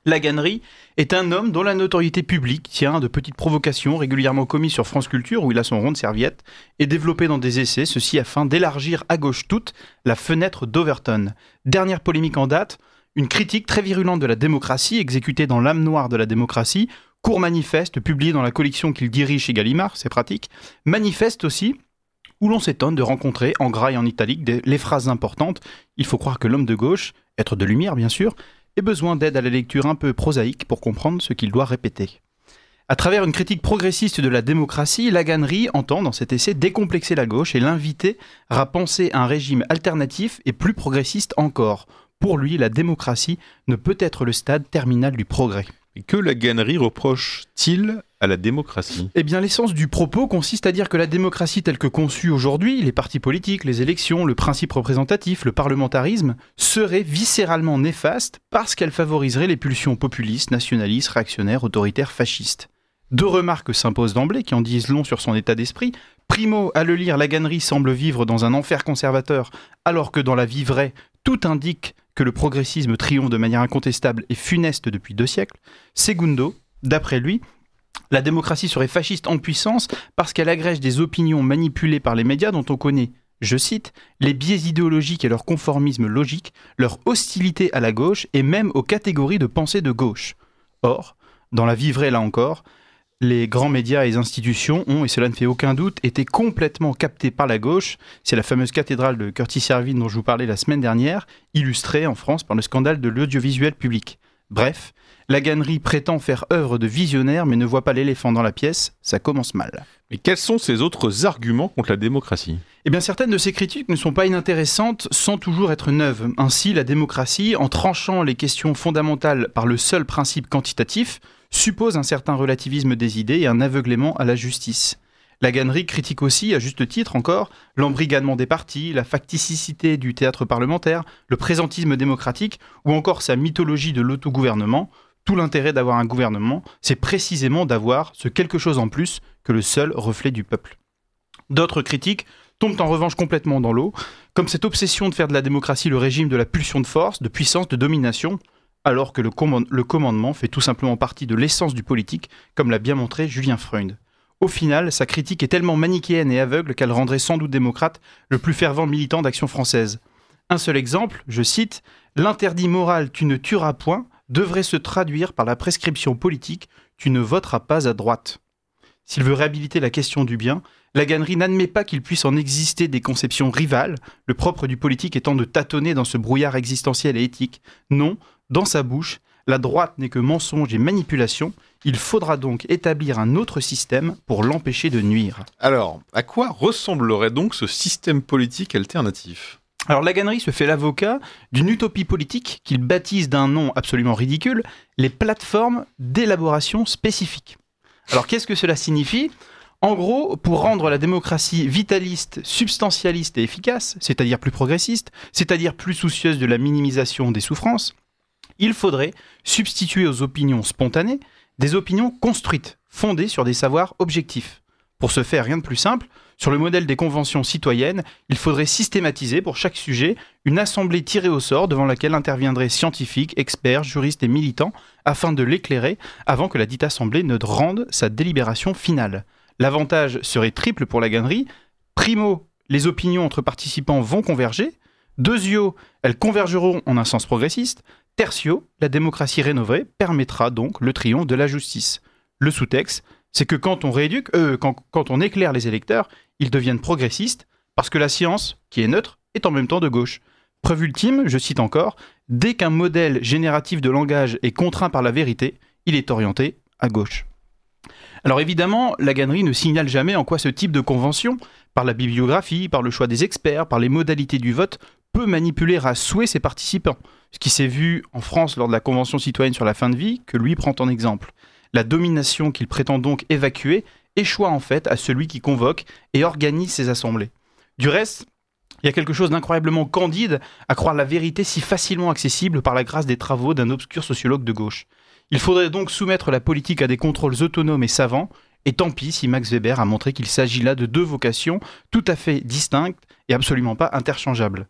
Laganerie est un homme dont la notoriété publique tient de petites provocations régulièrement commises sur France Culture, où il a son rond de serviette, et développées dans des essais, ceci afin d'élargir à gauche toute la fenêtre d'Overton. Dernière polémique en date, une critique très virulente de la démocratie, exécutée dans l'âme noire de la démocratie, court manifeste, publié dans la collection qu'il dirige chez Gallimard, c'est pratique, manifeste aussi, où l'on s'étonne de rencontrer, en gras et en italique, des, les phrases importantes. Il faut croire que l'homme de gauche, être de lumière bien sûr, ait besoin d'aide à la lecture un peu prosaïque pour comprendre ce qu'il doit répéter. À travers une critique progressiste de la démocratie, Laganerie entend dans cet essai décomplexer la gauche et l'inviter à penser un régime alternatif et plus progressiste encore. Pour lui, la démocratie ne peut être le stade terminal du progrès. Et que Laganerie reproche-t-il à la démocratie ? Eh bien, l'essence du propos consiste à dire que la démocratie telle que conçue aujourd'hui, les partis politiques, les élections, le principe représentatif, le parlementarisme, serait viscéralement néfaste parce qu'elle favoriserait les pulsions populistes, nationalistes, réactionnaires, autoritaires, fascistes. Deux remarques s'imposent d'emblée qui en disent long sur son état d'esprit. Primo, à le lire, Laganerie semble vivre dans un enfer conservateur, alors que dans la vie vraie, tout indique que le progressisme triomphe de manière incontestable et funeste depuis deux siècles. Segundo, d'après lui, la démocratie serait fasciste en puissance parce qu'elle agrège des opinions manipulées par les médias dont on connaît, je cite, les biais idéologiques et leur conformisme logique, leur hostilité à la gauche et même aux catégories de pensée de gauche. Or, dans la vie vraie là encore, les grands médias et les institutions ont, et cela ne fait aucun doute, été complètement captés par la gauche. C'est la fameuse cathédrale de Curtis Yarvin dont je vous parlais la semaine dernière, illustrée en France par le scandale de l'audiovisuel public. Bref, Laganerie prétend faire œuvre de visionnaire mais ne voit pas l'éléphant dans la pièce, ça commence mal. Mais quels sont ses autres arguments contre la démocratie ? Eh bien, certaines de ces critiques ne sont pas inintéressantes sans toujours être neuves. Ainsi, la démocratie, en tranchant les questions fondamentales par le seul principe quantitatif, suppose un certain relativisme des idées et un aveuglement à la justice. Laganerie critique aussi, à juste titre encore, l'embrigadement des partis, la facticité du théâtre parlementaire, le présentisme démocratique ou encore sa mythologie de l'autogouvernement. Tout l'intérêt d'avoir un gouvernement, c'est précisément d'avoir ce quelque chose en plus que le seul reflet du peuple. D'autres critiques tombent en revanche complètement dans l'eau, comme cette obsession de faire de la démocratie le régime de la pulsion de force, de puissance, de domination, alors que le, command- le commandement fait tout simplement partie de l'essence du politique, comme l'a bien montré Julien Freund. Au final, sa critique est tellement manichéenne et aveugle qu'elle rendrait sans doute démocrate le plus fervent militant d'Action française. Un seul exemple, je cite, « L'interdit moral « tu ne tueras point » devrait se traduire par la prescription politique « tu ne voteras pas à droite ». S'il veut réhabiliter la question du bien, Laganerie n'admet pas qu'il puisse en exister des conceptions rivales, le propre du politique étant de tâtonner dans ce brouillard existentiel et éthique. Non, dans sa bouche, la droite n'est que mensonge et manipulation, il faudra donc établir un autre système pour l'empêcher de nuire. Alors, à quoi ressemblerait donc ce système politique alternatif ? Alors Laganerie se fait l'avocat d'une utopie politique qu'il baptise d'un nom absolument ridicule, les plateformes d'élaboration spécifique. Alors qu'est-ce que cela signifie ? En gros, pour rendre la démocratie vitaliste, substantialiste et efficace, c'est-à-dire plus progressiste, c'est-à-dire plus soucieuse de la minimisation des souffrances, il faudrait substituer aux opinions spontanées des opinions construites, fondées sur des savoirs objectifs. Pour ce faire, rien de plus simple, sur le modèle des conventions citoyennes, il faudrait systématiser pour chaque sujet une assemblée tirée au sort devant laquelle interviendraient scientifiques, experts, juristes et militants afin de l'éclairer avant que la dite assemblée ne rende sa délibération finale. L'avantage serait triple pour Laganerie. Primo, les opinions entre participants vont converger. Deuxio, elles convergeront en un sens progressiste. Tertio, la démocratie rénovée permettra donc le triomphe de la justice. Le sous-texte, c'est que quand on rééduque, euh, quand, quand on éclaire les électeurs, ils deviennent progressistes parce que la science, qui est neutre, est en même temps de gauche. Preuve ultime, je cite encore, dès qu'un modèle génératif de langage est contraint par la vérité, il est orienté à gauche. Alors évidemment, Laganerie ne signale jamais en quoi ce type de convention, par la bibliographie, par le choix des experts, par les modalités du vote, peut manipuler à souhait ses participants. Ce qui s'est vu en France lors de la Convention citoyenne sur la fin de vie, que lui prend en exemple. La domination qu'il prétend donc évacuer échoit en fait à celui qui convoque et organise ces assemblées. Du reste, il y a quelque chose d'incroyablement candide à croire la vérité si facilement accessible par la grâce des travaux d'un obscur sociologue de gauche. Il faudrait donc soumettre la politique à des contrôles autonomes et savants, et tant pis si Max Weber a montré qu'il s'agit là de deux vocations tout à fait distinctes et absolument pas interchangeables.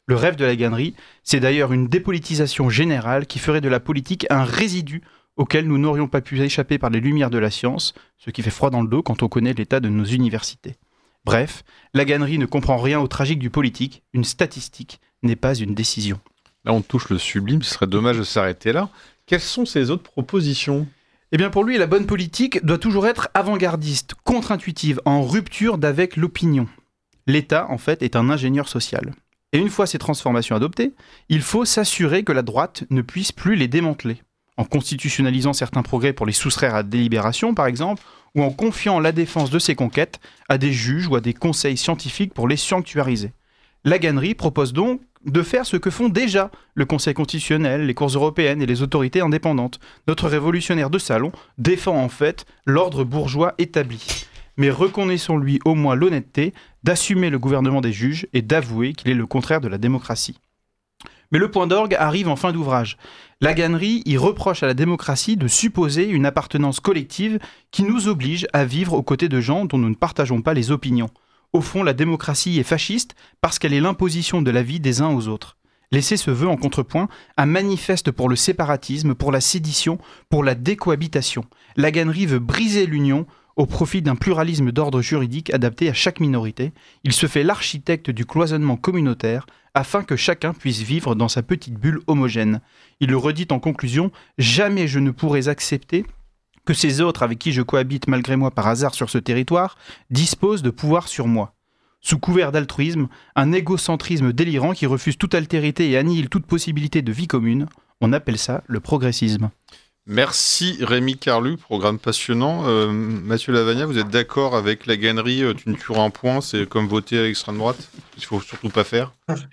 Le rêve de la gannerie, c'est d'ailleurs une dépolitisation générale qui ferait de la politique un résidu auquel nous n'aurions pas pu échapper par les lumières de la science, ce qui fait froid dans le dos quand on connaît l'état de nos universités. Bref, la gannerie ne comprend rien au tragique du politique, une statistique n'est pas une décision. Là, on touche le sublime, ce serait dommage de s'arrêter là. Quelles sont ces autres propositions ? Eh bien pour lui, la bonne politique doit toujours être avant-gardiste, contre-intuitive, en rupture d'avec l'opinion. L'État, en fait, est un ingénieur social. Et une fois ces transformations adoptées, il faut s'assurer que la droite ne puisse plus les démanteler, en constitutionnalisant certains progrès pour les soustraire à délibération, par exemple, ou en confiant la défense de ses conquêtes à des juges ou à des conseils scientifiques pour les sanctuariser. La gannerie propose donc de faire ce que font déjà le Conseil constitutionnel, les cours européennes et les autorités indépendantes. Notre révolutionnaire de salon défend en fait l'ordre bourgeois établi. Mais reconnaissons-lui au moins l'honnêteté d'assumer le gouvernement des juges et d'avouer qu'il est le contraire de la démocratie. Mais le point d'orgue arrive en fin d'ouvrage. La gannerie y reproche à la démocratie de supposer une appartenance collective qui nous oblige à vivre aux côtés de gens dont nous ne partageons pas les opinions. Au fond, la démocratie est fasciste parce qu'elle est l'imposition de la vie des uns aux autres. Laisser ce vœu en contrepoint, un manifeste pour le séparatisme, pour la sédition, pour la décohabitation. La gannerie veut briser l'union au profit d'un pluralisme d'ordre juridique adapté à chaque minorité. Il se fait l'architecte du cloisonnement communautaire afin que chacun puisse vivre dans sa petite bulle homogène. Il le redit en conclusion, « Jamais je ne pourrais accepter que ces autres avec qui je cohabite malgré moi par hasard sur ce territoire disposent de pouvoir sur moi. » Sous couvert d'altruisme, un égocentrisme délirant qui refuse toute altérité et annihile toute possibilité de vie commune, on appelle ça le progressisme. Merci Rémi Carlu, programme passionnant. Euh, Mathieu Lavagna, vous êtes d'accord avec la gannerie, euh, tu ne tueras un point, c'est comme voter à l'extrême droite ? Il ne faut surtout pas faire.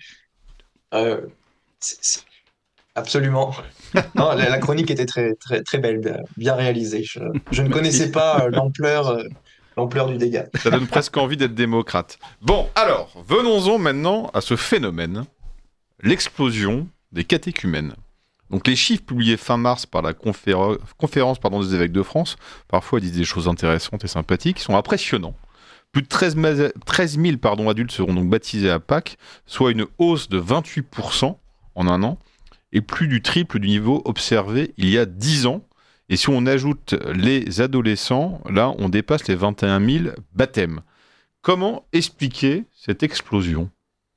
euh, c'est, c'est... Absolument. Non, la, la chronique était très, très, très belle, bien réalisée. Je, je ne connaissais pas l'ampleur, euh, l'ampleur du dégât. Ça donne presque envie d'être démocrate. Bon, alors, venons-en maintenant à ce phénomène, l'explosion des catéchumènes. Donc les chiffres publiés fin mars par la confér- conférence pardon, des évêques de France, parfois ils disent des choses intéressantes et sympathiques, sont impressionnants. Plus de treize mille pardon, adultes seront donc baptisés à Pâques, soit une hausse de vingt-huit pour cent en un an, et plus du triple du niveau observé il y a dix ans. Et si on ajoute les adolescents, là on dépasse les vingt et un mille baptêmes. Comment expliquer cette explosion ?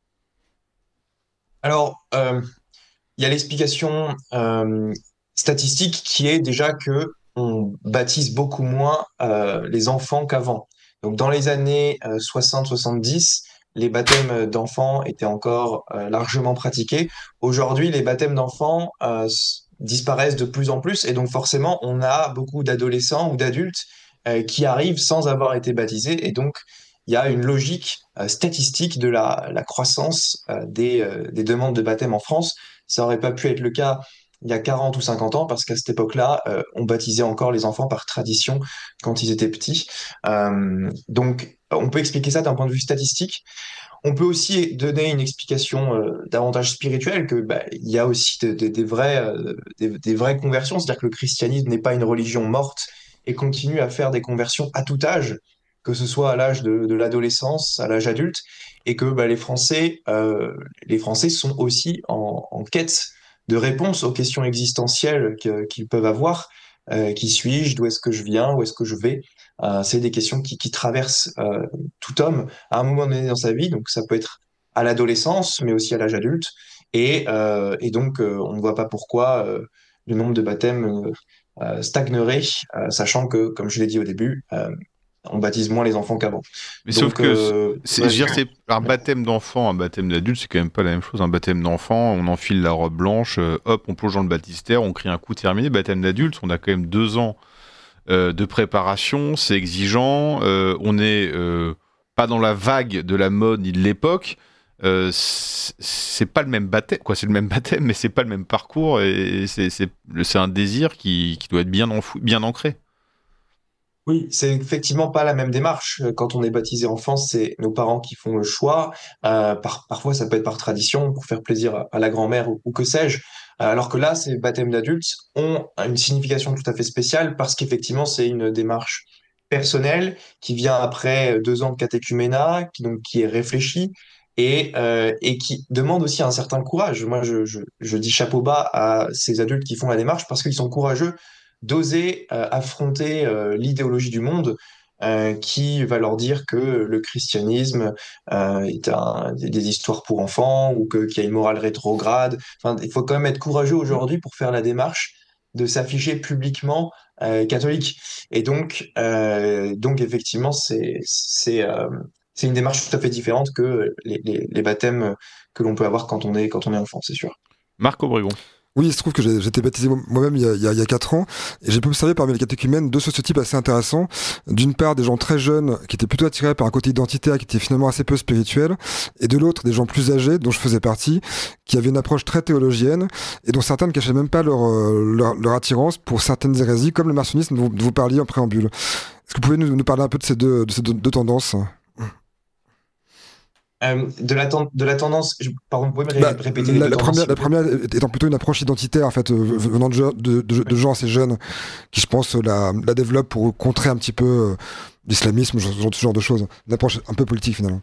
Alors, euh... il y a l'explication euh, statistique qui est déjà que on baptise beaucoup moins euh, les enfants qu'avant. Donc dans les années euh, soixante soixante-dix, les baptêmes d'enfants étaient encore euh, largement pratiqués. Aujourd'hui, les baptêmes d'enfants euh, s- disparaissent de plus en plus et donc forcément, on a beaucoup d'adolescents ou d'adultes euh, qui arrivent sans avoir été baptisés et donc il y a une logique euh, statistique de la, la croissance euh, des, euh, des demandes de baptême en France. Ça aurait pas pu être le cas il y a quarante ou cinquante ans, parce qu'à cette époque-là, euh, on baptisait encore les enfants par tradition quand ils étaient petits. Euh, donc, on peut expliquer ça d'un point de vue statistique. On peut aussi donner une explication euh, davantage spirituelle, que bah, il y a aussi de, de, des, vraies, euh, des, des vraies conversions, c'est-à-dire que le christianisme n'est pas une religion morte et continue à faire des conversions à tout âge, que ce soit à l'âge de, de l'adolescence, à l'âge adulte, et que bah, les Français, euh, les Français sont aussi en, en quête de réponses aux questions existentielles que, qu'ils peuvent avoir. Euh, qui suis-je? D'où est-ce que je viens? Où est-ce que je vais? Euh, c'est des questions qui, qui traversent euh, tout homme à un moment donné dans sa vie. Donc ça peut être à l'adolescence, mais aussi à l'âge adulte. Et, euh, et donc euh, on ne voit pas pourquoi euh, le nombre de baptêmes euh, stagnerait, euh, sachant que, comme je l'ai dit au début, euh, on baptise moins les enfants qu'avant. Mais donc, sauf que euh, c'est, ouais, je veux dire, c'est un baptême d'enfant, un baptême d'adulte, c'est quand même pas la même chose. Un baptême d'enfant, on enfile la robe blanche, euh, hop, on plonge dans le baptistère, on crie un coup terminé. Baptême d'adulte, on a quand même deux ans euh, de préparation, c'est exigeant, euh, on n'est euh, pas dans la vague de la mode ni de l'époque. Euh, c'est, c'est pas le même baptême, quoi. C'est le même baptême, mais c'est pas le même parcours, et c'est, c'est, c'est un désir qui, qui doit être bien, enfou- bien ancré. Oui, c'est effectivement pas la même démarche. Quand on est baptisé enfant, c'est nos parents qui font le choix. Euh, par, parfois, ça peut être par tradition, pour faire plaisir à, à la grand-mère ou, ou que sais-je. Alors que là, ces baptêmes d'adultes ont une signification tout à fait spéciale parce qu'effectivement, c'est une démarche personnelle qui vient après deux ans de catéchuménat, qui, donc, qui est réfléchie et, euh, et qui demande aussi un certain courage. Moi, je, je, je dis chapeau bas à ces adultes qui font la démarche parce qu'ils sont courageux d'oser euh, affronter euh, l'idéologie du monde euh, qui va leur dire que le christianisme euh, est un, des, des histoires pour enfants ou que, qu'il y a une morale rétrograde. Enfin, il faut quand même être courageux aujourd'hui pour faire la démarche de s'afficher publiquement euh, catholique. Et donc, euh, donc effectivement, c'est c'est euh, c'est une démarche tout à fait différente que les, les, les baptêmes que l'on peut avoir quand on est quand on est enfant, c'est sûr. Marc Obregon. Oui, il se trouve que j'ai j'ai été baptisé mo- moi-même il y a, il y a, il y a quatre ans, et j'ai pu observer parmi les catéchumènes deux sociotypes assez intéressants. D'une part, des gens très jeunes qui étaient plutôt attirés par un côté identitaire qui était finalement assez peu spirituel, et de l'autre, des gens plus âgés, dont je faisais partie, qui avaient une approche très théologienne, et dont certains ne cachaient même pas leur, euh, leur, leur attirance pour certaines hérésies, comme le marcionisme dont, dont vous parliez en préambule. Est-ce que vous pouvez nous, nous parler un peu de ces deux, de ces deux, deux tendances ? Euh, de la, ten- de la tendance, je- pardon, vous pouvez me ré- Bah, répéter les la, deux la tendances, première, s'il la vous plaît. première étant plutôt une approche identitaire, en fait, euh, venant de, je- de, de, de gens assez jeunes, qui, je pense, la, la développent pour contrer un petit peu euh, l'islamisme, ce genre, ce genre de choses. Une approche un peu politique, finalement.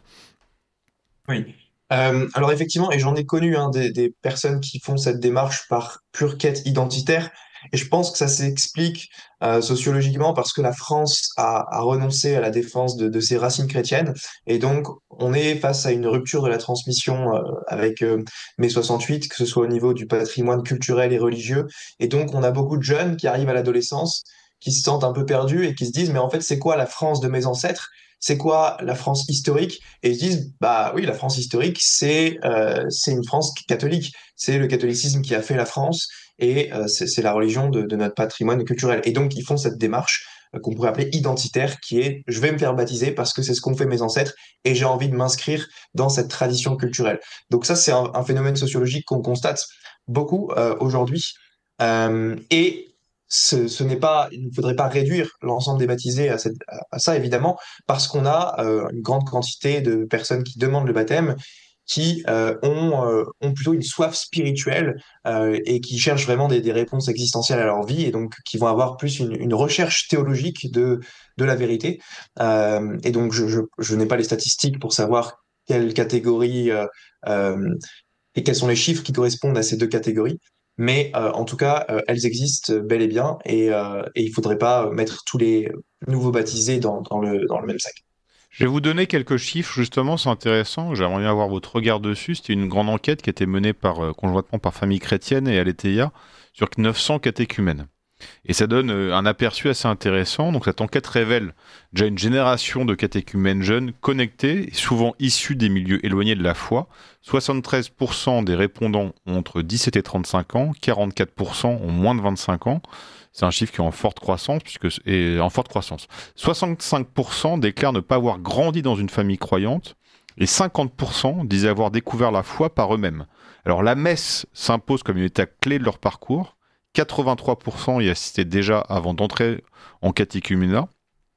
Oui. Euh, alors effectivement, et j'en ai connu hein, des, des personnes qui font cette démarche par pure quête identitaire, et je pense que ça s'explique euh, sociologiquement parce que la France a, a renoncé à la défense de, de ses racines chrétiennes, et donc on est face à une rupture de la transmission euh, avec euh, mai soixante-huit, que ce soit au niveau du patrimoine culturel et religieux, et donc on a beaucoup de jeunes qui arrivent à l'adolescence, qui se sentent un peu perdus et qui se disent mais en fait c'est quoi la France de mes ancêtres? C'est quoi la France historique? Et ils se disent, bah oui, la France historique, c'est euh, c'est une France catholique. C'est le catholicisme qui a fait la France et euh, c'est c'est la religion de, de notre patrimoine culturel. Et donc, ils font cette démarche euh, qu'on pourrait appeler identitaire, qui est, je vais me faire baptiser parce que c'est ce qu'ont fait mes ancêtres et j'ai envie de m'inscrire dans cette tradition culturelle. Donc ça, c'est un, un phénomène sociologique qu'on constate beaucoup euh, aujourd'hui. Euh, et ce, ce n'est pas, il ne faudrait pas réduire l'ensemble des baptisés à, cette, à, à ça, évidemment, parce qu'on a euh, une grande quantité de personnes qui demandent le baptême, qui euh, ont, euh, ont plutôt une soif spirituelle euh, et qui cherchent vraiment des, des réponses existentielles à leur vie et donc qui vont avoir plus une, une recherche théologique de, de la vérité. Euh, et donc, je, je, je n'ai pas les statistiques pour savoir quelle catégorie euh, euh, et quels sont les chiffres qui correspondent à ces deux catégories. Mais euh, en tout cas, euh, elles existent bel et bien et, euh, et il ne faudrait pas mettre tous les nouveaux baptisés dans, dans, le, dans le même sac. Je vais vous donner quelques chiffres, justement, c'est intéressant. J'aimerais bien avoir votre regard dessus. C'était une grande enquête qui a été menée par, euh, conjointement par Famille Chrétienne et Aletheia sur neuf cents catéchumènes. Et ça donne euh, un aperçu assez intéressant. Donc cette enquête révèle déjà une génération de catéchumènes jeunes connectés, souvent issus des milieux éloignés de la foi. soixante-treize pour cent des répondants ont entre dix-sept et trente-cinq ans, quarante-quatre pour cent ont moins de vingt-cinq ans. C'est un chiffre qui est en forte croissance, puisque et en forte croissance. soixante-cinq pour cent déclarent ne pas avoir grandi dans une famille croyante, et cinquante pour cent disent avoir découvert la foi par eux-mêmes. Alors la messe s'impose comme une étape clé de leur parcours. quatre-vingt-trois pour cent y assistaient déjà avant d'entrer en catéchuménat,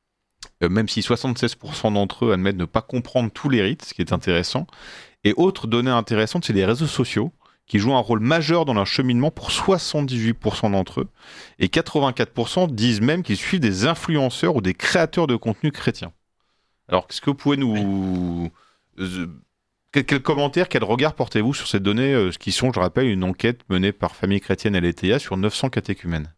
euh, même si soixante-seize pour cent d'entre eux admettent ne pas comprendre tous les rites, ce qui est intéressant. Et autre donnée intéressante, c'est les réseaux sociaux, qui jouent un rôle majeur dans leur cheminement pour soixante-dix-huit pour cent d'entre eux, et quatre-vingt-quatre pour cent disent même qu'ils suivent des influenceurs ou des créateurs de contenu chrétien. Alors, qu'est-ce que vous pouvez nous... Euh, quel, quel commentaire, quel regard portez-vous sur ces données, euh, qui sont, je rappelle, une enquête menée par Famille Chrétienne et Aletheia sur neuf cents catéchumènes?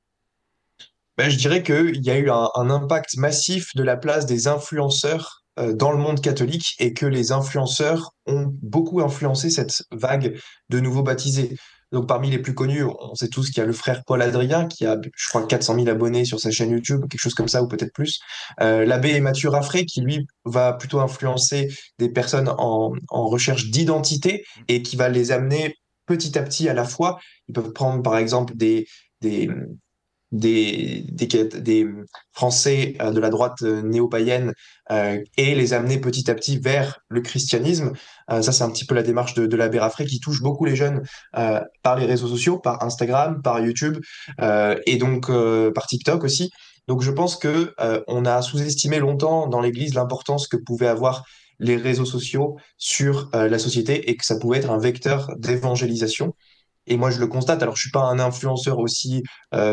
Ben, je dirais qu'il y a eu un, un impact massif de la place des influenceurs euh, dans le monde catholique et que les influenceurs ont beaucoup influencé cette vague de nouveaux baptisés. Donc parmi les plus connus, on sait tous qu'il y a le frère Paul Adrien qui a, je crois, quatre cent mille abonnés sur sa chaîne YouTube, quelque chose comme ça, ou peut-être plus. Euh, l'abbé Mathieu Raffray qui, lui, va plutôt influencer des personnes en, en recherche d'identité et qui va les amener petit à petit à la foi. Ils peuvent prendre, par exemple, des... des Des, des, des Français euh, de la droite euh, néo-païenne euh, et les amener petit à petit vers le christianisme. Euh, ça, c'est un petit peu la démarche de, de l'abbé Raffray qui touche beaucoup les jeunes euh, par les réseaux sociaux, par Instagram, par YouTube euh, et donc euh, par TikTok aussi. Donc je pense que euh, on a sous-estimé longtemps dans l'Église l'importance que pouvaient avoir les réseaux sociaux sur euh, la société et que ça pouvait être un vecteur d'évangélisation. Et moi, je le constate. Alors, je suis pas un influenceur aussi euh,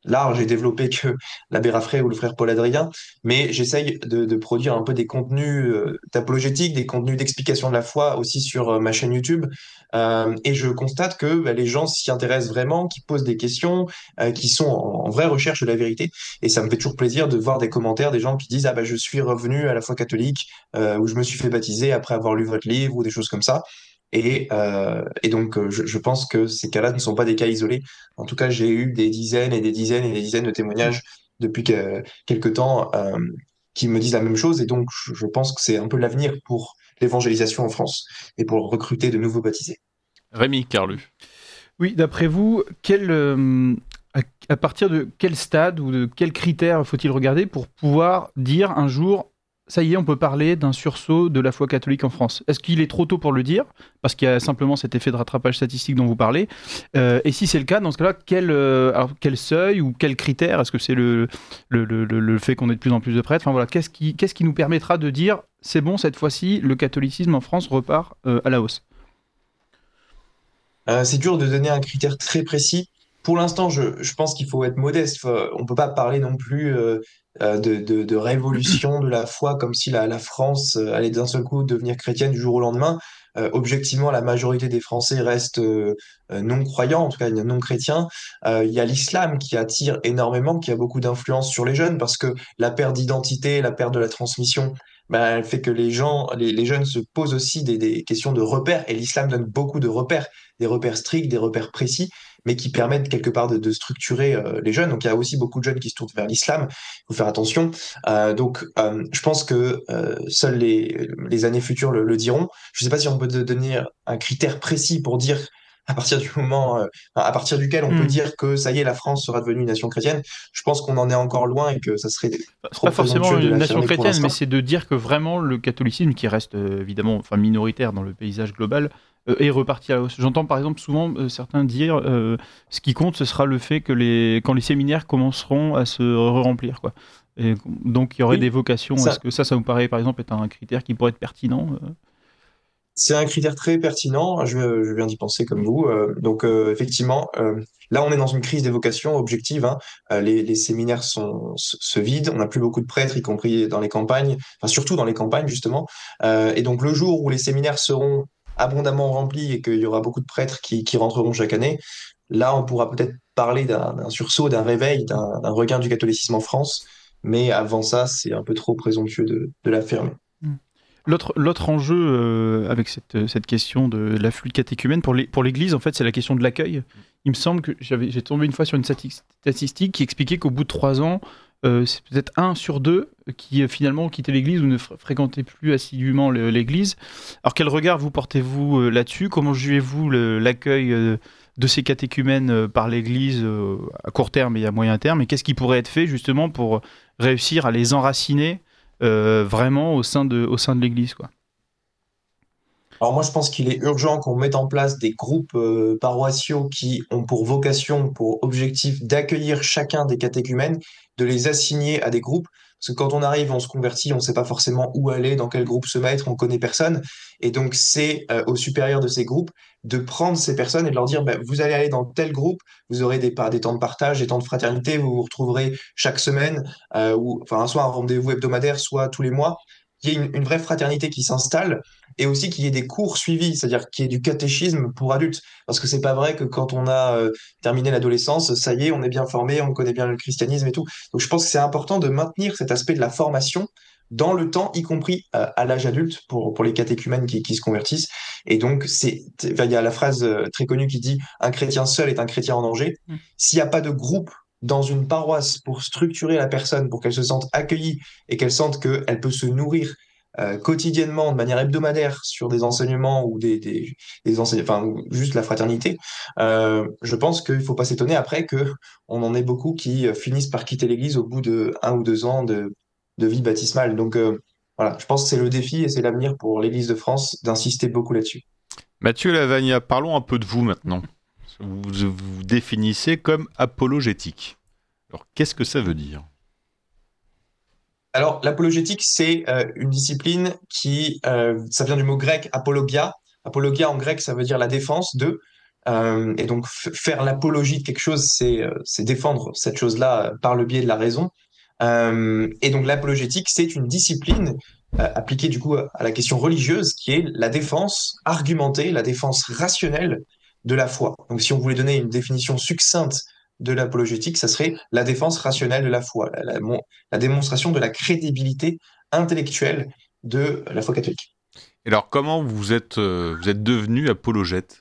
large et développé que l'abbé Raffray ou le frère Paul Adrien, mais j'essaye de, de produire un peu des contenus euh, apologétiques, des contenus d'explication de la foi aussi sur euh, ma chaîne YouTube. Euh, et je constate que bah, les gens s'y intéressent vraiment, qui posent des questions, euh, qui sont en, en vraie recherche de la vérité. Et ça me fait toujours plaisir de voir des commentaires des gens qui disent ah bah je suis revenu à la foi catholique euh, ou je me suis fait baptiser après avoir lu votre livre ou des choses comme ça. Et, euh, et donc, je, je pense que ces cas-là ne sont pas des cas isolés. En tout cas, j'ai eu des dizaines et des dizaines et des dizaines de témoignages depuis que, quelques temps euh, qui me disent la même chose. Et donc, je, je pense que c'est un peu l'avenir pour l'évangélisation en France et pour recruter de nouveaux baptisés. Rémi Carlu. Oui, d'après vous, quel, euh, à, à partir de quel stade ou de quels critères faut-il regarder pour pouvoir dire un jour ça y est, on peut parler d'un sursaut de la foi catholique en France? Est-ce qu'il est trop tôt pour le dire, parce qu'il y a simplement cet effet de rattrapage statistique dont vous parlez? euh, Et si c'est le cas, dans ce cas-là, quel, euh, alors, quel seuil ou quel critère? Est-ce que c'est le, le, le, le fait qu'on ait de plus en plus de prêtres? Enfin voilà, qu'est-ce qui, qu'est-ce qui nous permettra de dire c'est bon, cette fois-ci, le catholicisme en France repart euh, à la hausse? Euh, c'est dur de donner un critère très précis. Pour l'instant, je, je pense qu'il faut être modeste. Faut- on peut pas parler non plus euh, euh, de, de, de révolution de la foi comme si la, la France euh, allait d'un seul coup devenir chrétienne du jour au lendemain. Euh, objectivement, la majorité des Français restent euh, euh, non croyants, en tout cas non chrétiens. Euh, Il y a l'islam qui attire énormément, qui a beaucoup d'influence sur les jeunes parce que la perte d'identité, la perte de la transmission, ben, elle fait que les gens, les, les jeunes se posent aussi des, des questions de repères et l'islam donne beaucoup de repères, des repères stricts, des repères précis, mais qui permettent quelque part de, de structurer euh, les jeunes. Donc il y a aussi beaucoup de jeunes qui se tournent vers l'islam. Il faut faire attention. Euh, donc euh, je pense que euh, seules les, les années futures le, le diront. Je ne sais pas si on peut donner un critère précis pour dire à partir du moment, euh, à partir duquel on Hmm. peut dire que ça y est, la France sera devenue une nation chrétienne. Je pense qu'on en est encore loin et que ça serait C'est trop pas forcément présomptueux de une nation l'affirmer pour chrétienne, mais l'instant. c'est de dire que vraiment le catholicisme, qui reste euh, évidemment enfin, minoritaire dans le paysage global, euh, est reparti à la hausse. J'entends par exemple souvent euh, certains dire euh, ce qui compte, ce sera le fait que les, quand les séminaires commenceront à se remplir, quoi. Et donc il y aurait Oui, des vocations. ça- Est-ce que ça, ça vous paraît par exemple être un critère qui pourrait être pertinent euh C'est un critère très pertinent, je, je viens d'y penser comme vous. Euh, donc euh, effectivement, euh, là on est dans une crise des vocations objective, hein. Euh, les, les séminaires sont, se, se vident, on n'a plus beaucoup de prêtres, y compris dans les campagnes, enfin surtout dans les campagnes justement. Euh, et donc le jour où les séminaires seront abondamment remplis et qu'il y aura beaucoup de prêtres qui, qui rentreront chaque année, là on pourra peut-être parler d'un d'un sursaut, d'un réveil, d'un d'un regain du catholicisme en France. Mais avant ça, c'est un peu trop présomptueux de, de l'affirmer. L'autre, l'autre enjeu euh, avec cette, cette question de l'afflux de catéchumènes pour, les, pour l'Église, en fait, c'est la question de l'accueil. Il me semble que j'avais, j'ai tombé une fois sur une stati- statistique qui expliquait qu'au bout de trois ans, euh, c'est peut-être un sur deux qui euh, finalement ont quitté l'Église ou ne fr- fréquentaient plus assidûment le- l'Église. Alors quel regard vous portez-vous euh, là-dessus? Comment jugez-vous le- l'accueil euh, de ces catéchumènes euh, par l'Église euh, à court terme et à moyen terme? Et qu'est-ce qui pourrait être fait justement pour réussir à les enraciner Euh, vraiment au sein de, au sein de l'Église, quoi? Alors moi, je pense qu'il est urgent qu'on mette en place des groupes euh, paroissiaux qui ont pour vocation, pour objectif d'accueillir chacun des catéchumènes, de les assigner à des groupes. Parce que quand on arrive, on se convertit, on ne sait pas forcément où aller, dans quel groupe se mettre, on connaît personne. Et donc c'est euh, au supérieur de ces groupes de prendre ces personnes et de leur dire, bah, vous allez aller dans tel groupe, vous aurez des, par- des temps de partage, des temps de fraternité, vous vous retrouverez chaque semaine, euh, ou enfin soit un rendez-vous hebdomadaire, soit tous les mois. Il y a une, une vraie fraternité qui s'installe et aussi qu'il y ait des cours suivis, c'est-à-dire qu'il y ait du catéchisme pour adultes. Parce que c'est pas vrai que quand on a euh, terminé l'adolescence, ça y est, on est bien formé, on connaît bien le christianisme et tout. Donc je pense que c'est important de maintenir cet aspect de la formation dans le temps, y compris euh, à l'âge adulte, pour, pour les catéchumènes qui, qui se convertissent. Et donc, c'est, enfin, il y a la phrase euh, très connue qui dit « Un chrétien seul est un chrétien en danger ». S'il n'y a pas de groupe dans une paroisse pour structurer la personne, pour qu'elle se sente accueillie et qu'elle sente qu'elle peut se nourrir euh, quotidiennement, de manière hebdomadaire, sur des enseignements ou des, des, des enseignements, enfin, ou juste la fraternité, euh, je pense qu'il ne faut pas s'étonner après que on en ait beaucoup qui euh, finissent par quitter l'Église au bout de un ou deux ans de, de vie baptismale. Donc euh, voilà, je pense que c'est le défi et c'est l'avenir pour l'Église de France d'insister beaucoup là-dessus. Mathieu Lavagna, parlons un peu de vous maintenant. Vous vous vous définissez comme apologétique. Alors, qu'est-ce que ça veut dire? Alors, l'apologétique, c'est euh, une discipline qui, euh, ça vient du mot grec apologia. Apologia en grec, ça veut dire la défense de. Euh, et donc f- faire l'apologie de quelque chose, c'est euh, c'est défendre cette chose-là par le biais de la raison. Euh, et donc l'apologétique, c'est une discipline euh, appliquée du coup à la question religieuse, qui est la défense argumentée, la défense rationnelle de la foi. Donc si on voulait donner une définition succincte de l'apologétique, ça serait la défense rationnelle de la foi, la, la, mon- la démonstration de la crédibilité intellectuelle de la foi catholique. Et alors, comment vous êtes, euh, vous êtes devenu apologète?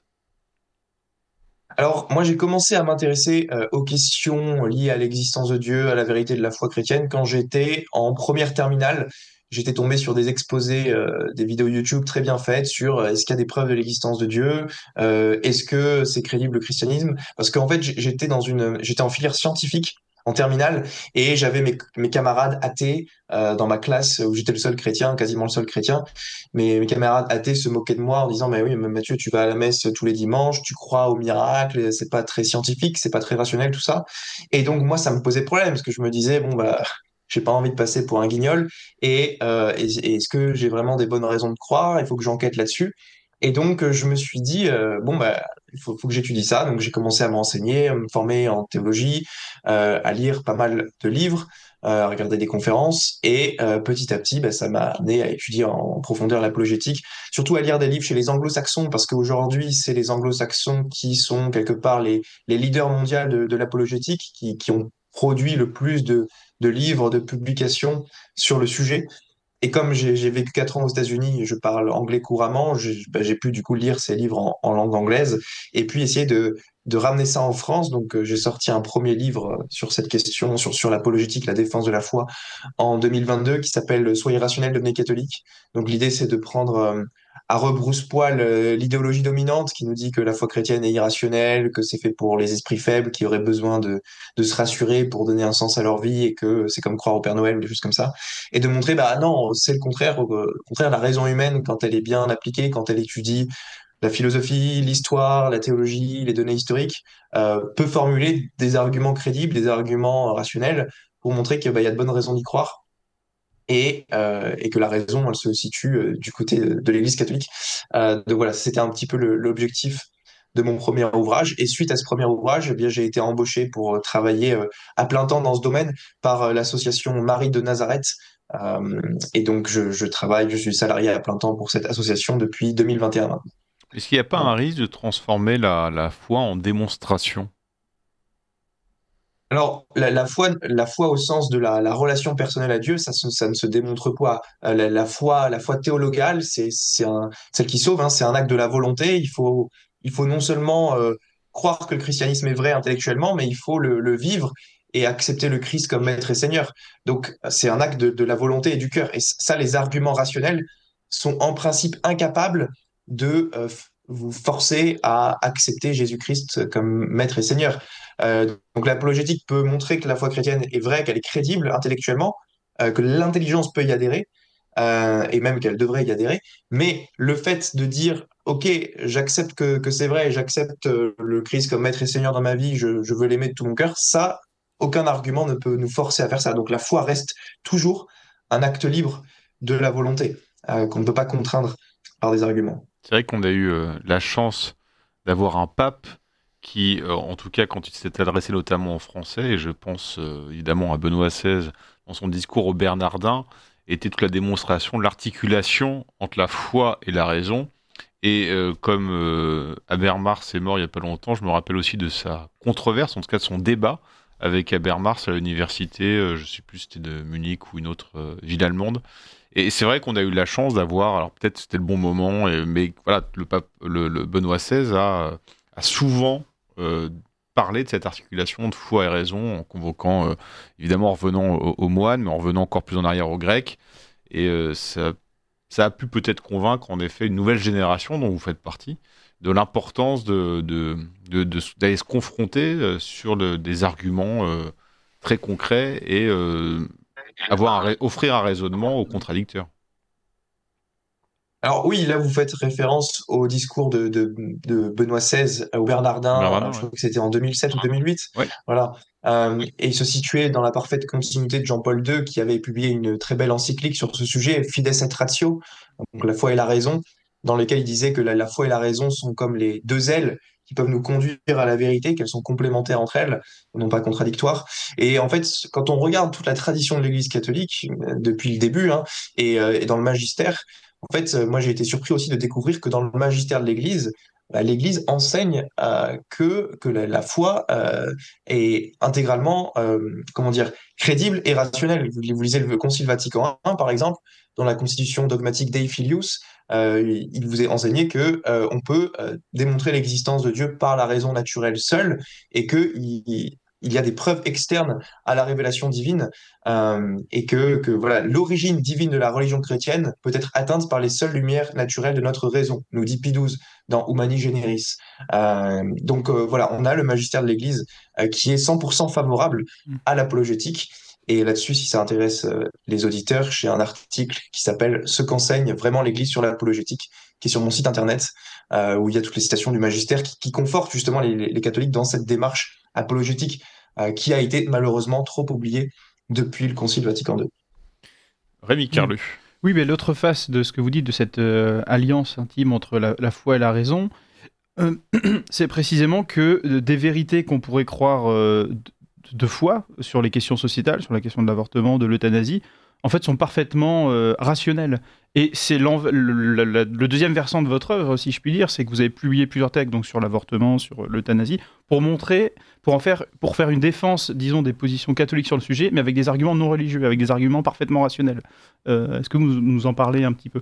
Alors, moi, j'ai commencé à m'intéresser euh, aux questions liées à l'existence de Dieu, à la vérité de la foi chrétienne, quand j'étais en première terminale. J'étais tombé sur des exposés, euh, des vidéos YouTube très bien faites sur euh, est-ce qu'il y a des preuves de l'existence de Dieu, euh, est-ce que c'est crédible le christianisme? Parce qu'en fait, j- j'étais dans une, j'étais en filière scientifique en terminale et j'avais mes, mes camarades athées euh, dans ma classe où j'étais le seul chrétien, quasiment le seul chrétien. Mais mes camarades athées se moquaient de moi en disant, mais oui, mais Mathieu, tu vas à la messe tous les dimanches, tu crois au miracle, c'est pas très scientifique, c'est pas très rationnel, tout ça. Et donc, moi, ça me posait problème parce que je me disais, bon, bah, j'ai pas envie de passer pour un guignol. Et, euh, et- et est-ce que j'ai vraiment des bonnes raisons de croire? Il faut que j'enquête là-dessus. Et donc, euh, je me suis dit, euh, bon, bah, il faut, faut que j'étudie ça. Donc, j'ai commencé à me renseigner, à me former en théologie, euh, à lire pas mal de livres, euh, à regarder des conférences. Et euh, petit à petit, bah, ça m'a amené à étudier en profondeur l'apologétique, surtout à lire des livres chez les anglo-saxons, parce qu'aujourd'hui, c'est les anglo-saxons qui sont quelque part les, les leaders mondiaux de, de l'apologétique, qui, qui ont produit le plus de, de livres, de publications sur le sujet. Et comme j'ai j'ai vécu quatre ans aux États-Unis, je parle anglais couramment, j'ai bah, j'ai pu du coup lire ces livres en, en langue anglaise et puis essayer de, de ramener ça en France. Donc euh, j'ai sorti un premier livre euh, sur cette question, sur, sur l'apologétique, la défense de la foi, en deux mille vingt-deux qui s'appelle Soyez rationnel, devenez catholique. Donc l'idée c'est de prendre euh, à rebrousse-poil euh, l'idéologie dominante qui nous dit que la foi chrétienne est irrationnelle, que c'est fait pour les esprits faibles qui auraient besoin de, de se rassurer pour donner un sens à leur vie et que c'est comme croire au Père Noël ou des choses comme ça. Et de montrer, bah non, c'est le contraire. Au contraire, la raison humaine, quand elle est bien appliquée, quand elle étudie la philosophie, l'histoire, la théologie, les données historiques, euh, peut formuler des arguments crédibles, des arguments rationnels pour montrer qu'il bah, y a de bonnes raisons d'y croire et, euh, et que la raison, elle se situe euh, du côté de, de l'Église catholique. Euh, donc voilà, c'était un petit peu le- l'objectif de mon premier ouvrage. Et suite à ce premier ouvrage, eh bien, j'ai été embauché pour euh, travailler euh, à plein temps dans ce domaine par euh, l'association Marie de Nazareth. Euh, et donc, je, je travaille, je suis salarié à plein temps pour cette association depuis deux mille vingt et un maintenant. Est-ce qu'il n'y a pas un risque de transformer la, la foi en démonstration? Alors, la, la foi, la foi au sens de la, la relation personnelle à Dieu, ça, se- ça ne se démontre pas. Euh, La, la foi, la foi théologale, c'est, c'est un, celle qui sauve, hein, c'est un acte de la volonté. Il faut, il faut non seulement euh, croire que le christianisme est vrai intellectuellement, mais il faut le, le vivre et accepter le Christ comme maître et seigneur. Donc, c'est un acte de, de la volonté et du cœur. Et ça, les arguments rationnels sont en principe incapables de euh, f- vous forcer à accepter Jésus-Christ comme maître et seigneur. Euh, donc l'apologétique peut montrer que la foi chrétienne est vraie, qu'elle est crédible intellectuellement, euh, que l'intelligence peut y adhérer, euh, et même qu'elle devrait y adhérer. Mais le fait de dire, OK, j'accepte que, que c'est vrai, j'accepte euh, le Christ comme maître et seigneur dans ma vie, je, je veux l'aimer de tout mon cœur, ça, aucun argument ne peut nous forcer à faire ça. Donc la foi reste toujours un acte libre de la volonté, euh, qu'on ne peut pas contraindre par des arguments. C'est vrai qu'on a eu euh, la chance d'avoir un pape qui, euh, en tout cas, quand il s'est adressé notamment en français, et je pense euh, évidemment à Benoît seize dans son discours aux Bernardins, était toute la démonstration de l'articulation entre la foi et la raison. Et euh, comme euh, Habermas est mort il n'y a pas longtemps, je me rappelle aussi de sa controverse, en tout cas de son débat avec Habermas à l'université, euh, je ne sais plus si c'était de Munich ou une autre euh, ville allemande. Et c'est vrai qu'on a eu la chance d'avoir, alors peut-être c'était le bon moment, et, mais voilà, le, pape, le, le Benoît seize a, a souvent euh, parlé de cette articulation de foi et raison en convoquant, euh, évidemment en revenant aux, aux moines, mais en revenant encore plus en arrière aux Grecs. Et euh, ça, ça a pu peut-être convaincre en effet une nouvelle génération dont vous faites partie de l'importance de, de, de, de, d'aller se confronter euh, sur le, des arguments euh, très concrets et euh, avoir un, offrir un raisonnement aux contradicteurs. Alors oui, là vous faites référence au discours de, de, de Benoît seize au Bernardin, Bernardin, je ouais. crois que c'était en deux mille sept ou deux mille huit. Ouais. Voilà. Euh, et il se situait dans la parfaite continuité de Jean-Paul deux qui avait publié une très belle encyclique sur ce sujet, Fides et Ratio, donc la foi et la raison, dans lequel il disait que la, la foi et la raison sont comme les deux ailes qui peuvent nous conduire à la vérité, qu'elles sont complémentaires entre elles, non pas contradictoires. Et en fait, quand on regarde toute la tradition de l'Église catholique, euh, depuis le début, hein, et, euh, et dans le magistère, en fait, euh, moi j'ai été surpris aussi de découvrir que dans le magistère de l'Église, bah, l'Église enseigne euh, que, que la, la foi euh, est intégralement, euh, comment dire, crédible et rationnelle. Vous, vous lisez le Concile Vatican un, par exemple, dans la constitution dogmatique Dei Filius, euh, il vous est enseigné que euh, on peut euh, démontrer l'existence de Dieu par la raison naturelle seule, et que il, il y a des preuves externes à la révélation divine, euh, et que, que voilà, l'origine divine de la religion chrétienne peut être atteinte par les seules lumières naturelles de notre raison, nous dit Pie douze dans Humani Generis. Euh, donc euh, voilà, on a le magistère de l'Église euh, qui est cent pour cent favorable à l'apologétique. Et là-dessus, si ça intéresse euh, les auditeurs, j'ai un article qui s'appelle « Ce qu'enseigne vraiment l'Église sur l'apologétique », qui est sur mon site internet, euh, où il y a toutes les citations du magistère qui, qui confortent justement les, les catholiques dans cette démarche apologétique euh, qui a été malheureusement trop oubliée depuis le Concile Vatican deux. Rémi Carlu. Oui, mais l'autre face de ce que vous dites, de cette euh, alliance intime entre la, la foi et la raison, euh, c'est précisément que euh, des vérités qu'on pourrait croire euh, de foi sur les questions sociétales, sur la question de l'avortement, de l'euthanasie, en fait, sont parfaitement euh, rationnelles. Et c'est le, le, le deuxième versant de votre œuvre, si je puis dire, c'est que vous avez publié plusieurs textes donc, sur l'avortement, sur l'euthanasie, pour montrer, pour en faire, pour faire une défense, disons, des positions catholiques sur le sujet, mais avec des arguments non religieux, avec des arguments parfaitement rationnels. Euh, est-ce que vous nous en parlez un petit peu ?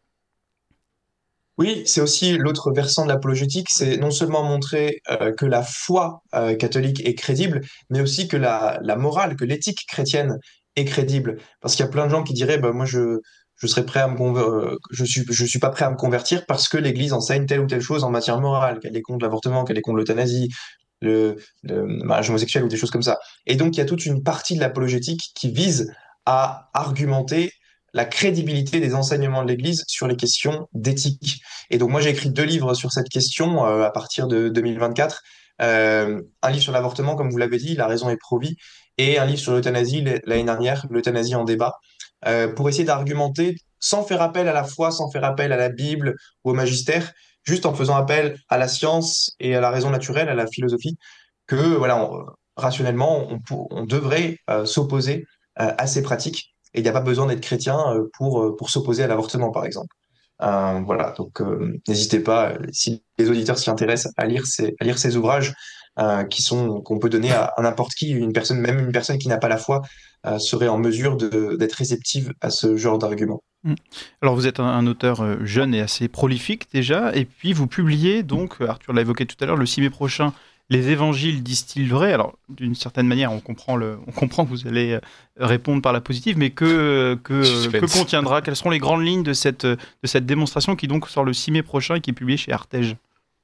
Oui, c'est aussi l'autre versant de l'apologétique, c'est non seulement montrer euh, que la foi euh, catholique est crédible, mais aussi que la, la morale, que l'éthique chrétienne est crédible. Parce qu'il y a plein de gens qui diraient, bah, moi je, je serais prêt à me conver- je suis, je suis pas prêt à me convertir parce que l'Église enseigne telle ou telle chose en matière morale, qu'elle est contre l'avortement, qu'elle est contre l'euthanasie, le, le mariage homosexuel ou des choses comme ça. Et donc il y a toute une partie de l'apologétique qui vise à argumenter la crédibilité des enseignements de l'Église sur les questions d'éthique. Et donc moi j'ai écrit deux livres sur cette question euh, à partir de deux mille vingt-quatre. Euh, un livre sur l'avortement, comme vous l'avez dit, La raison est pro-vie, et un livre sur l'euthanasie l'année dernière, L'euthanasie en débat, euh, pour essayer d'argumenter sans faire appel à la foi, sans faire appel à la Bible ou au magistère, juste en faisant appel à la science et à la raison naturelle, à la philosophie, que voilà, on, rationnellement, on, on devrait euh, s'opposer euh, à ces pratiques. Et il n'y a pas besoin d'être chrétien euh, pour, euh, pour s'opposer à l'avortement, par exemple. Euh, voilà, donc euh, n'hésitez pas, euh, si les auditeurs s'y intéressent, à lire ces, à lire ces ouvrages euh, qui sont, qu'on peut donner à, à n'importe qui. Une personne, même une personne qui n'a pas la foi, euh, serait en mesure de, d'être réceptive à ce genre d'argument. Alors vous êtes un, un auteur euh, jeune et assez prolifique déjà, et puis vous publiez donc, Arthur l'a évoqué tout à l'heure, le six mai prochain, Les évangiles disent-ils vrai ? Alors, d'une certaine manière, on comprend, le, on comprend que vous allez répondre par la positive, mais que, que, que contiendra ? Quelles seront les grandes lignes de cette, de cette démonstration qui donc sort le six mai prochain et qui est publiée chez Artege ?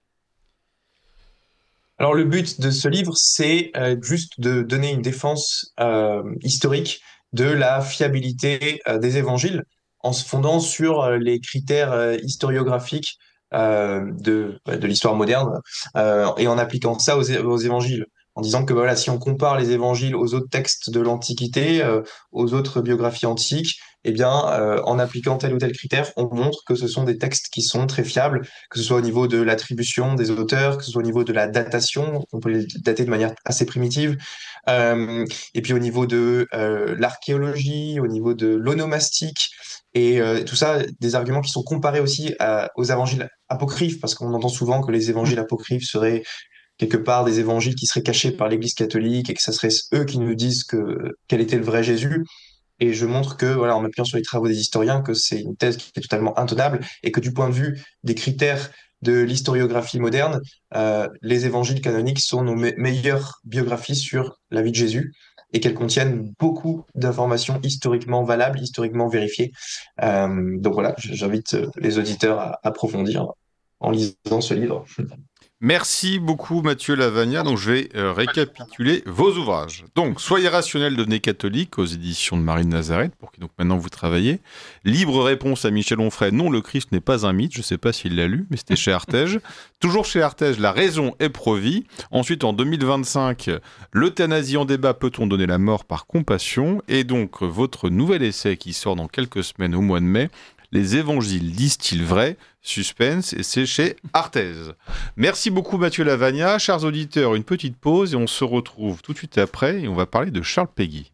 Alors, le but de ce livre, c'est euh, juste de donner une défense euh, historique de la fiabilité euh, des évangiles en se fondant sur euh, les critères euh, historiographiques Euh, de, de l'histoire moderne euh, et en appliquant ça aux, aux évangiles, en disant que voilà, si on compare les évangiles aux autres textes de l'Antiquité, euh, aux autres biographies antiques, eh bien, euh, en appliquant tel ou tel critère, on montre que ce sont des textes qui sont très fiables, que ce soit au niveau de l'attribution des auteurs, que ce soit au niveau de la datation, on peut les dater de manière assez primitive, euh, et puis au niveau de euh, l'archéologie, au niveau de l'onomastique, et euh, tout ça, des arguments qui sont comparés aussi à, aux évangiles apocryphes, parce qu'on entend souvent que les évangiles apocryphes seraient quelque part des évangiles qui seraient cachés par l'Église catholique et que ce serait eux qui nous disent que quel était le vrai Jésus. Et je montre que, voilà, en m'appuyant sur les travaux des historiens, que c'est une thèse qui est totalement intenable et que du point de vue des critères de l'historiographie moderne, euh, les évangiles canoniques sont nos me- meilleures biographies sur la vie de Jésus et qu'elles contiennent beaucoup d'informations historiquement valables, historiquement vérifiées. Euh, donc voilà, j'invite les auditeurs à approfondir en lisant ce livre. Merci beaucoup Mathieu Lavagna. Donc je vais euh, récapituler vos ouvrages. Donc Soyez rationnel, devenez catholique aux éditions de Marie de Nazareth, pour qui donc maintenant vous travaillez. Libre réponse à Michel Onfray, non, le Christ n'est pas un mythe. Je ne sais pas s'il l'a lu, mais c'était chez Artege. Toujours chez Artege, La raison est pro-vie. Ensuite en deux mille vingt-cinq, L'euthanasie en débat, peut-on donner la mort par compassion ? Et donc votre nouvel essai qui sort dans quelques semaines au mois de mai, Les évangiles disent-ils vrai ? Suspense, et c'est chez Arthez. Merci beaucoup Mathieu Lavagna. Chers auditeurs, une petite pause et on se retrouve tout de suite après et on va parler de Charles Péguy.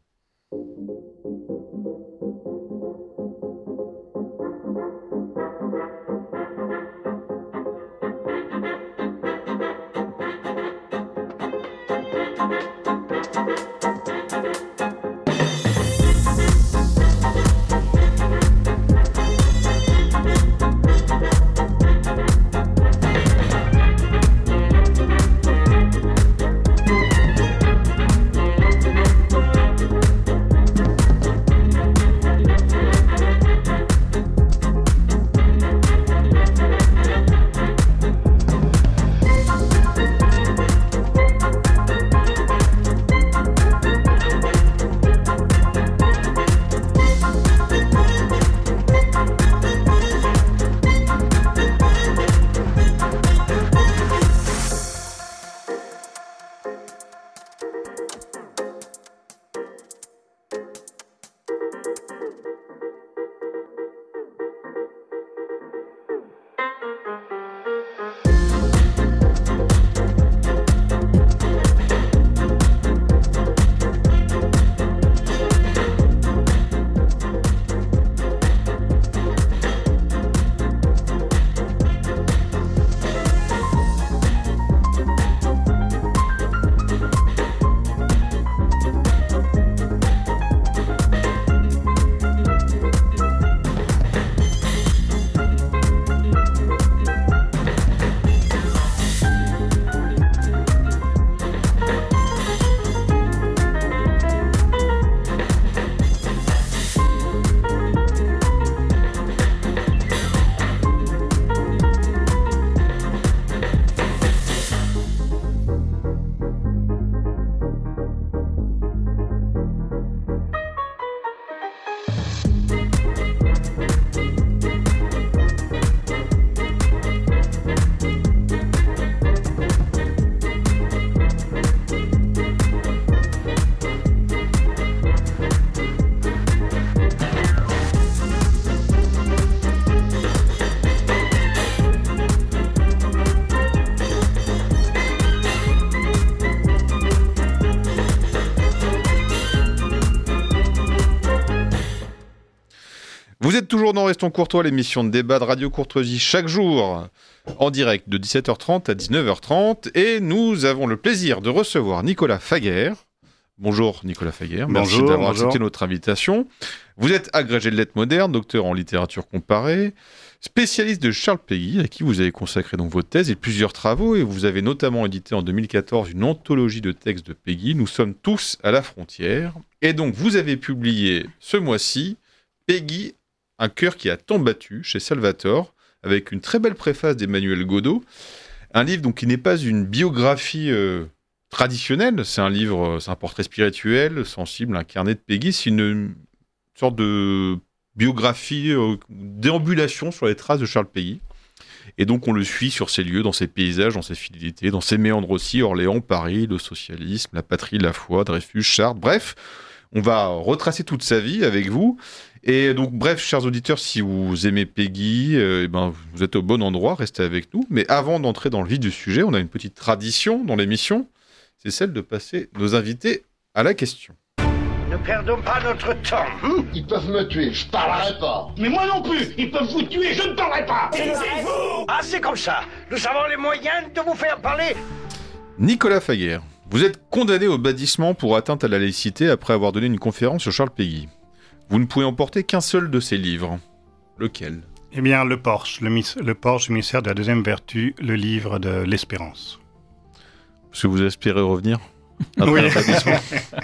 Vous êtes toujours dans Restons Courtois, l'émission de débat de Radio Courtoisie chaque jour en direct de dix-sept heures trente à dix-neuf heures trente et nous avons le plaisir de recevoir Nicolas Faguer. Bonjour Nicolas Faguer, merci bonjour, d'avoir bonjour. accepté notre invitation. Vous êtes agrégé de lettres modernes, docteur en littérature comparée, spécialiste de Charles Péguy, à qui vous avez consacré donc vos thèses et plusieurs travaux, et vous avez notamment édité en deux mille quatorze une anthologie de textes de Péguy, Nous sommes tous à la frontière. Et donc vous avez publié ce mois-ci Péguy, un cœur qui a tant battu, chez Salvatore, avec une très belle préface d'Emmanuel Godot. Un livre donc, qui n'est pas une biographie euh, traditionnelle, c'est un livre, c'est un portrait spirituel, sensible, un carnet de Péguy, c'est une, une sorte de biographie, euh, déambulation sur les traces de Charles Péguy. Et donc on le suit sur ses lieux, dans ses paysages, dans ses fidélités, dans ses méandres aussi, Orléans, Paris, le socialisme, la patrie, la foi, Dreyfus, Chartres, bref, on va retracer toute sa vie avec vous. Et donc, bref, chers auditeurs, si vous aimez Péguy, euh, eh ben, vous êtes au bon endroit, restez avec nous. Mais avant d'entrer dans le vif du sujet, on a une petite tradition dans l'émission, c'est celle de passer nos invités à la question. Ne perdons pas notre temps. Hein? Ils peuvent me tuer, je parlerai pas. Mais moi non plus, ils peuvent vous tuer, je ne parlerai pas. Taisez-vous. Ah, c'est comme ça. Nous avons les moyens de vous faire parler. Nicolas Faguer, vous êtes condamné au bannissement pour atteinte à la laïcité après avoir donné une conférence sur Charles Péguy. Vous ne pouvez emporter qu'un seul de ses livres. Lequel ? Eh bien, le Porche, le, mis- le Porche du ministère de la Deuxième Vertu, le livre de l'Espérance. Parce que vous espérez revenir après Oui. un bannissement.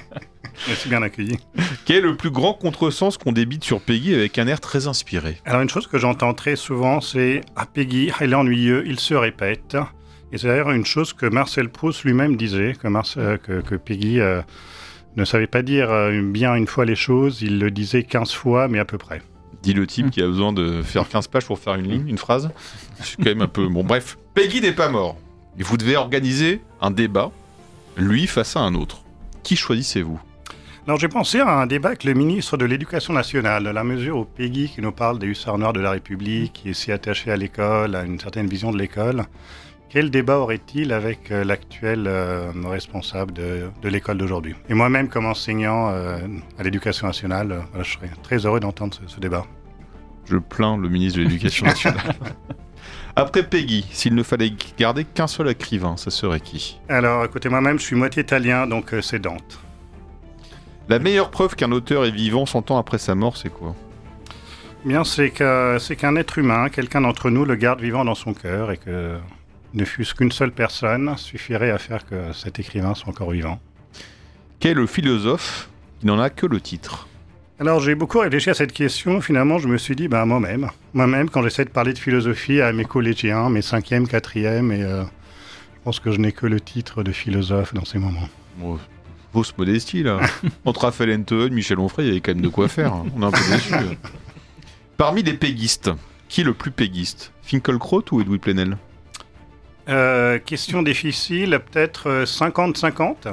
Merci bien accueilli. Quel est le plus grand contresens qu'on débite sur Péguy avec un air très inspiré ? Alors, une chose que j'entends très souvent, c'est « Ah, Péguy, il est ennuyeux, il se répète ». Et c'est d'ailleurs une chose que Marcel Proust lui-même disait, que, Marce- euh, que, que Péguy euh, ne savait pas dire euh, bien une fois les choses, il le disait quinze fois, mais à peu près. Dit le type qui a besoin de faire quinze pages pour faire une ligne, une phrase. C'est quand même un peu... Bon, bref. Péguy n'est pas mort. Et vous devez organiser un débat, lui face à un autre. Qui choisissez-vous ? Alors j'ai pensé à un débat avec le ministre de l'Éducation nationale, de la mesure où Peggy, qui nous parle des hussards noirs de la République, qui est si attaché à l'école, à une certaine vision de l'école, quel débat aurait-il avec euh, l'actuel euh, responsable de, de l'école d'aujourd'hui? Et moi-même, comme enseignant euh, à l'Éducation nationale, euh, voilà, je serais très heureux d'entendre ce, ce débat. Je plains le ministre de l'Éducation nationale. Après Peggy, s'il ne fallait garder qu'un seul écrivain, ça serait qui? Alors, écoutez, moi-même, je suis moitié italien, donc euh, c'est Dante. La meilleure preuve qu'un auteur est vivant cent ans après sa mort, c'est quoi? Eh bien, c'est, que, c'est qu'un être humain, quelqu'un d'entre nous, le garde vivant dans son cœur et que ne fût-ce qu'une seule personne suffirait à faire que cet écrivain soit encore vivant. Quel est le philosophe qui n'en a que le titre? Alors, j'ai beaucoup réfléchi à cette question. Finalement, je me suis dit, ben, moi-même. Moi-même, quand j'essaie de parler de philosophie à mes collégiens, mes cinquième, quatrième, et euh, je pense que je n'ai que le titre de philosophe dans ces moments. Bon, fausse modestie, là. Entre Raphaël Enteux et Michel Onfray, il y avait quand même de quoi faire. Hein. On est un peu déçus. Parmi les péguistes, qui est le plus péguiste? Finkielkraut ou Edoui Plenel? euh, Question difficile, peut-être cinquante cinquante.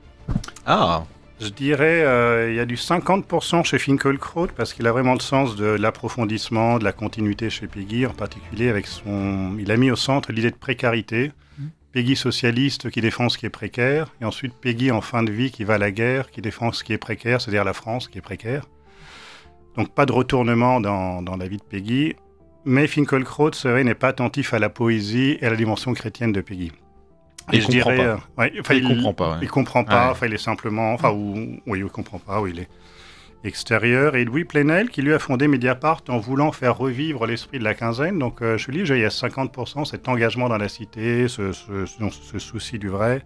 Ah. Je dirais il euh, y a du cinquante pour cent chez Finkielkraut parce qu'il a vraiment le sens de l'approfondissement, de la continuité chez Peggy, en particulier avec son... Il a mis au centre l'idée de précarité. Mmh. Peggy socialiste qui défend ce qui est précaire, et ensuite Peggy en fin de vie qui va à la guerre, qui défend ce qui est précaire, c'est-à-dire la France qui est précaire. Donc pas de retournement dans, dans la vie de Peggy, mais Finkielkraut, c'est vrai, n'est pas attentif à la poésie et à la dimension chrétienne de Peggy. Et, et je dirais, euh, ouais, enfin, il, il comprend pas. Ouais. Il comprend pas. Ouais. Enfin, il est simplement, enfin, ou, oui, il comprend pas. Oui, il est extérieur. Et Louis Plenel, qui lui a fondé Mediapart en voulant faire revivre l'esprit de la quinzaine. Donc, euh, je lis, il y a cinquante pour cent cet engagement dans la cité, ce, ce, ce, ce souci du vrai,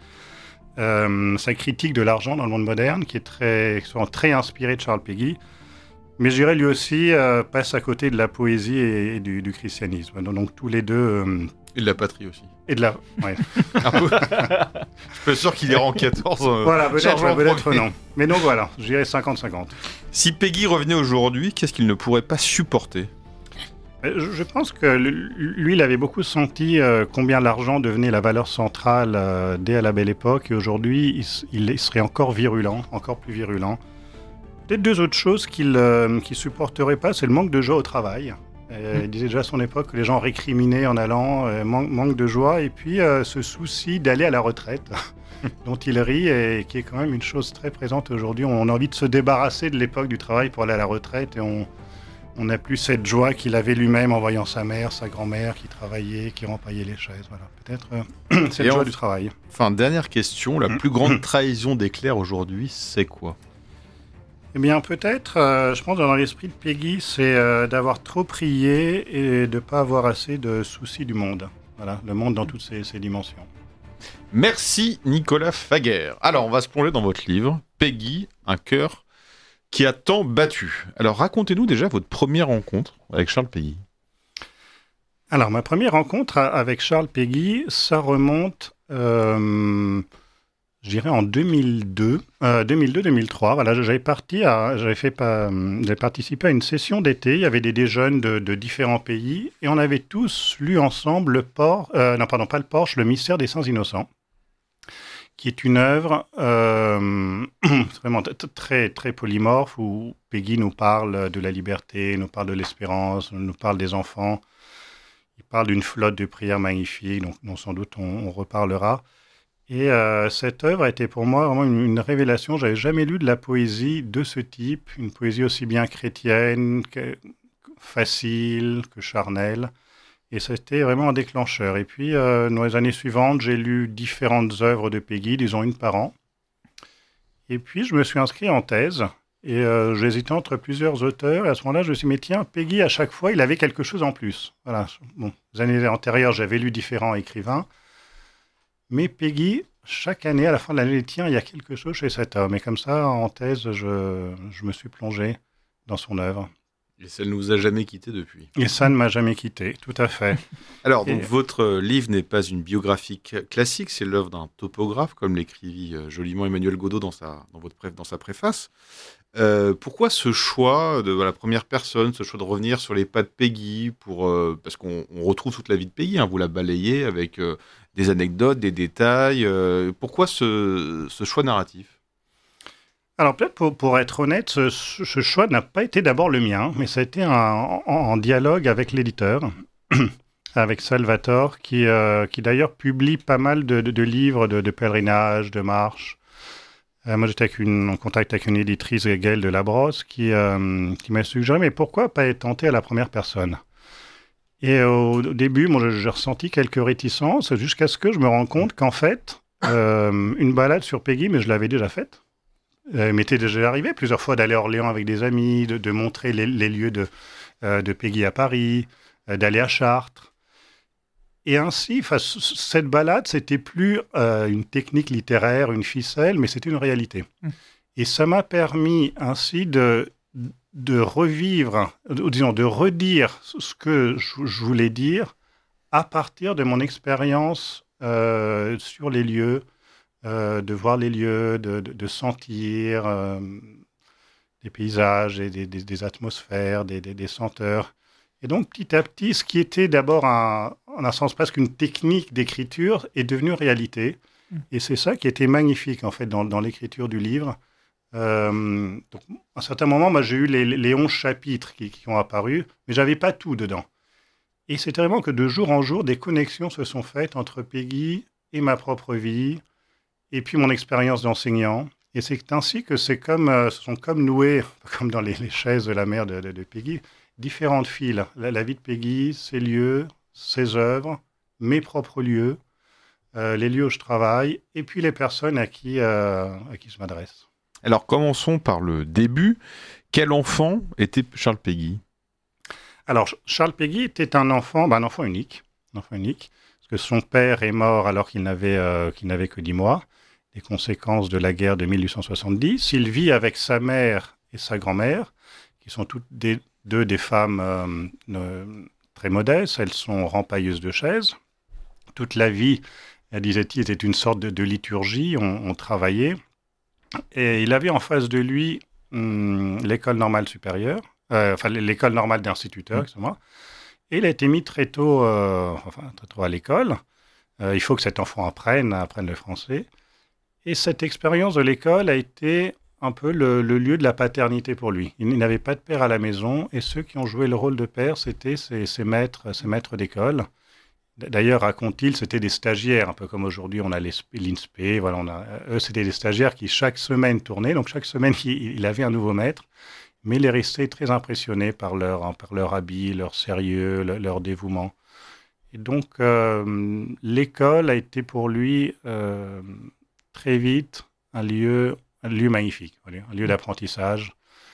euh, sa critique de l'argent dans le monde moderne, qui est très, très inspiré de Charles Peggy. Mais je dirais lui aussi euh, passe à côté de la poésie et, et du, du christianisme. Donc, donc tous les deux. Euh, et de la patrie aussi. Et de la. Ouais. Je suis sûr qu'il ira en quatorze. Euh, voilà, peut-être, peut-être non. Mais donc voilà, je dirais cinquante cinquante. Si Peggy revenait aujourd'hui, qu'est-ce qu'il ne pourrait pas supporter? Je, je pense que lui, il avait beaucoup senti euh, combien l'argent devenait la valeur centrale euh, dès à la belle époque. Et aujourd'hui, il, il serait encore virulent, encore plus virulent. Peut-être deux autres choses qu'il ne euh, supporterait pas, c'est le manque de joie au travail. Euh, il disait déjà à son époque que les gens récriminaient en allant, euh, man- manque de joie, et puis euh, ce souci d'aller à la retraite, dont il rit, et qui est quand même une chose très présente aujourd'hui. On a envie de se débarrasser de l'époque du travail pour aller à la retraite, et on n'a plus cette joie qu'il avait lui-même en voyant sa mère, sa grand-mère qui travaillait, qui rempaillait les chaises. Voilà, peut-être euh, cette et joie en... du travail. Enfin, dernière question, la plus grande trahison des clercs aujourd'hui, c'est quoi? Eh bien, peut-être, euh, je pense, dans l'esprit de Peggy, c'est euh, d'avoir trop prié et de ne pas avoir assez de soucis du monde. Voilà, le monde dans toutes ses, ses dimensions. Merci, Nicolas Faguer. Alors, on va se plonger dans votre livre, Peggy, un cœur qui a tant battu. Alors, racontez-nous déjà votre première rencontre avec Charles Peggy. Alors, ma première rencontre avec Charles Peggy, ça remonte... Euh, Je dirais en deux mille deux, euh, deux mille deux deux mille trois. Voilà, j'avais, parti à, j'avais, fait pas, j'avais participé à une session d'été. Il y avait des, des jeunes de, de différents pays et on avait tous lu ensemble le Por, euh, non, pardon, pas le Porche, le Mystère des Saints Innocents, qui est une œuvre euh, vraiment t- très, très polymorphe où Peggy nous parle de la liberté, nous parle de l'espérance, nous parle des enfants. Il parle d'une flotte de prières magnifiques, donc, dont sans doute on, on reparlera. Et euh, cette œuvre a été pour moi vraiment une, une révélation. Je n'avais jamais lu de la poésie de ce type, une poésie aussi bien chrétienne, que facile, que charnelle. Et c'était vraiment un déclencheur. Et puis, euh, dans les années suivantes, j'ai lu différentes œuvres de Peggy, disons une par an. Et puis, je me suis inscrit en thèse. Et euh, j'hésitais entre plusieurs auteurs. Et à ce moment-là, je me suis dit, mais tiens, Peggy, à chaque fois, il avait quelque chose en plus. Voilà. Bon, les années antérieures, j'avais lu différents écrivains. Mais Peggy, chaque année, à la fin de l'année, tiens, il y a quelque chose chez cet homme. Et comme ça, en thèse, je, je me suis plongé dans son œuvre. Et ça ne nous a jamais quittés depuis. Et ça ne m'a jamais quitté, tout à fait. Alors, donc, et... votre livre n'est pas une biographie classique, c'est l'œuvre d'un topographe, comme l'écrivit joliment Emmanuel Godeau dans sa, dans votre pré, dans sa préface. Euh, pourquoi ce choix de la première personne, ce choix de revenir sur les pas de Peggy, pour, euh, parce qu'on on retrouve toute la vie de Peggy, hein, vous la balayez avec euh, des anecdotes, des détails. Euh, pourquoi ce, ce choix narratif ? Alors peut-être pour, pour être honnête, ce, ce choix n'a pas été d'abord le mien, mais ça a été un, en, en dialogue avec l'éditeur, avec Salvatore, qui, euh, qui d'ailleurs publie pas mal de, de, de livres de, de pèlerinage, de marche. Euh, moi j'étais avec une, en contact avec une éditrice, Gaëlle de Labrosse, qui, euh, qui m'a suggéré, mais pourquoi pas être tenté à la première personne ? Et au, au début, moi j'ai ressenti quelques réticences, jusqu'à ce que je me rende compte qu'en fait, euh, une balade sur Peggy, mais je l'avais déjà faite. Euh, m'était déjà arrivé plusieurs fois d'aller à Orléans avec des amis, de, de montrer les, les lieux de, euh, de Peggy à Paris, euh, d'aller à Chartres. Et ainsi, cette balade, c'était plus euh, une technique littéraire, une ficelle, mais c'était une réalité. Mmh. Et ça m'a permis ainsi de, de revivre, ou disons, de redire ce que je, je voulais dire à partir de mon expérience euh, sur les lieux, Euh, de voir les lieux, de, de, de sentir euh, des paysages et des, des, des atmosphères, des, des, des senteurs. Et donc, petit à petit, ce qui était d'abord, un, en un sens presque une technique d'écriture, est devenu réalité. Mmh. Et c'est ça qui était magnifique, en fait, dans, dans l'écriture du livre. Euh, donc, à un certain moment, moi, j'ai eu les, les onze chapitres qui, qui ont apparu, mais je n'avais pas tout dedans. Et c'est vraiment que de jour en jour, des connexions se sont faites entre Peggy et ma propre vie, et puis mon expérience d'enseignant. Et c'est ainsi que c'est comme, euh, ce sont comme noués, comme dans les, les chaises de la mère de, de, de Peggy, différentes fils. La, la vie de Peggy, ses lieux, ses œuvres, mes propres lieux, euh, les lieux où je travaille, et puis les personnes à qui, euh, à qui je m'adresse. Alors commençons par le début. Quel enfant était Charles Peggy ? Alors Charles Peggy était un enfant, ben, un enfant unique, un enfant unique, parce que son père est mort alors qu'il n'avait, euh, qu'il n'avait que dix mois. Les conséquences de la guerre de mille huit cent soixante-dix. Il vit avec sa mère et sa grand-mère, qui sont toutes des, deux des femmes euh, euh, très modestes. Elles sont rempailleuses de chaises. Toute la vie, disait-il, était une sorte de, de liturgie. On, on travaillait. Et il avait en face de lui hum, l'école normale supérieure, euh, enfin l'école normale d'instituteur, excusez-moi. Et il a été mis très tôt, euh, enfin, très tôt à l'école. Euh, il faut que cet enfant apprenne, apprenne le français. Et cette expérience de l'école a été un peu le, le lieu de la paternité pour lui. Il n'avait pas de père à la maison, et ceux qui ont joué le rôle de père, c'était ses, ses maîtres, ses maîtres d'école. D'ailleurs, raconte-t-il, c'était des stagiaires, un peu comme aujourd'hui on a l'I N S P, voilà, on a, eux c'était des stagiaires qui chaque semaine tournaient, donc chaque semaine il, il avait un nouveau maître, mais il est resté très impressionné par leur, par leur habit, leur sérieux, leur, leur dévouement. Et donc euh, l'école a été pour lui... Euh, très vite un lieu, un lieu magnifique, un lieu d'apprentissage.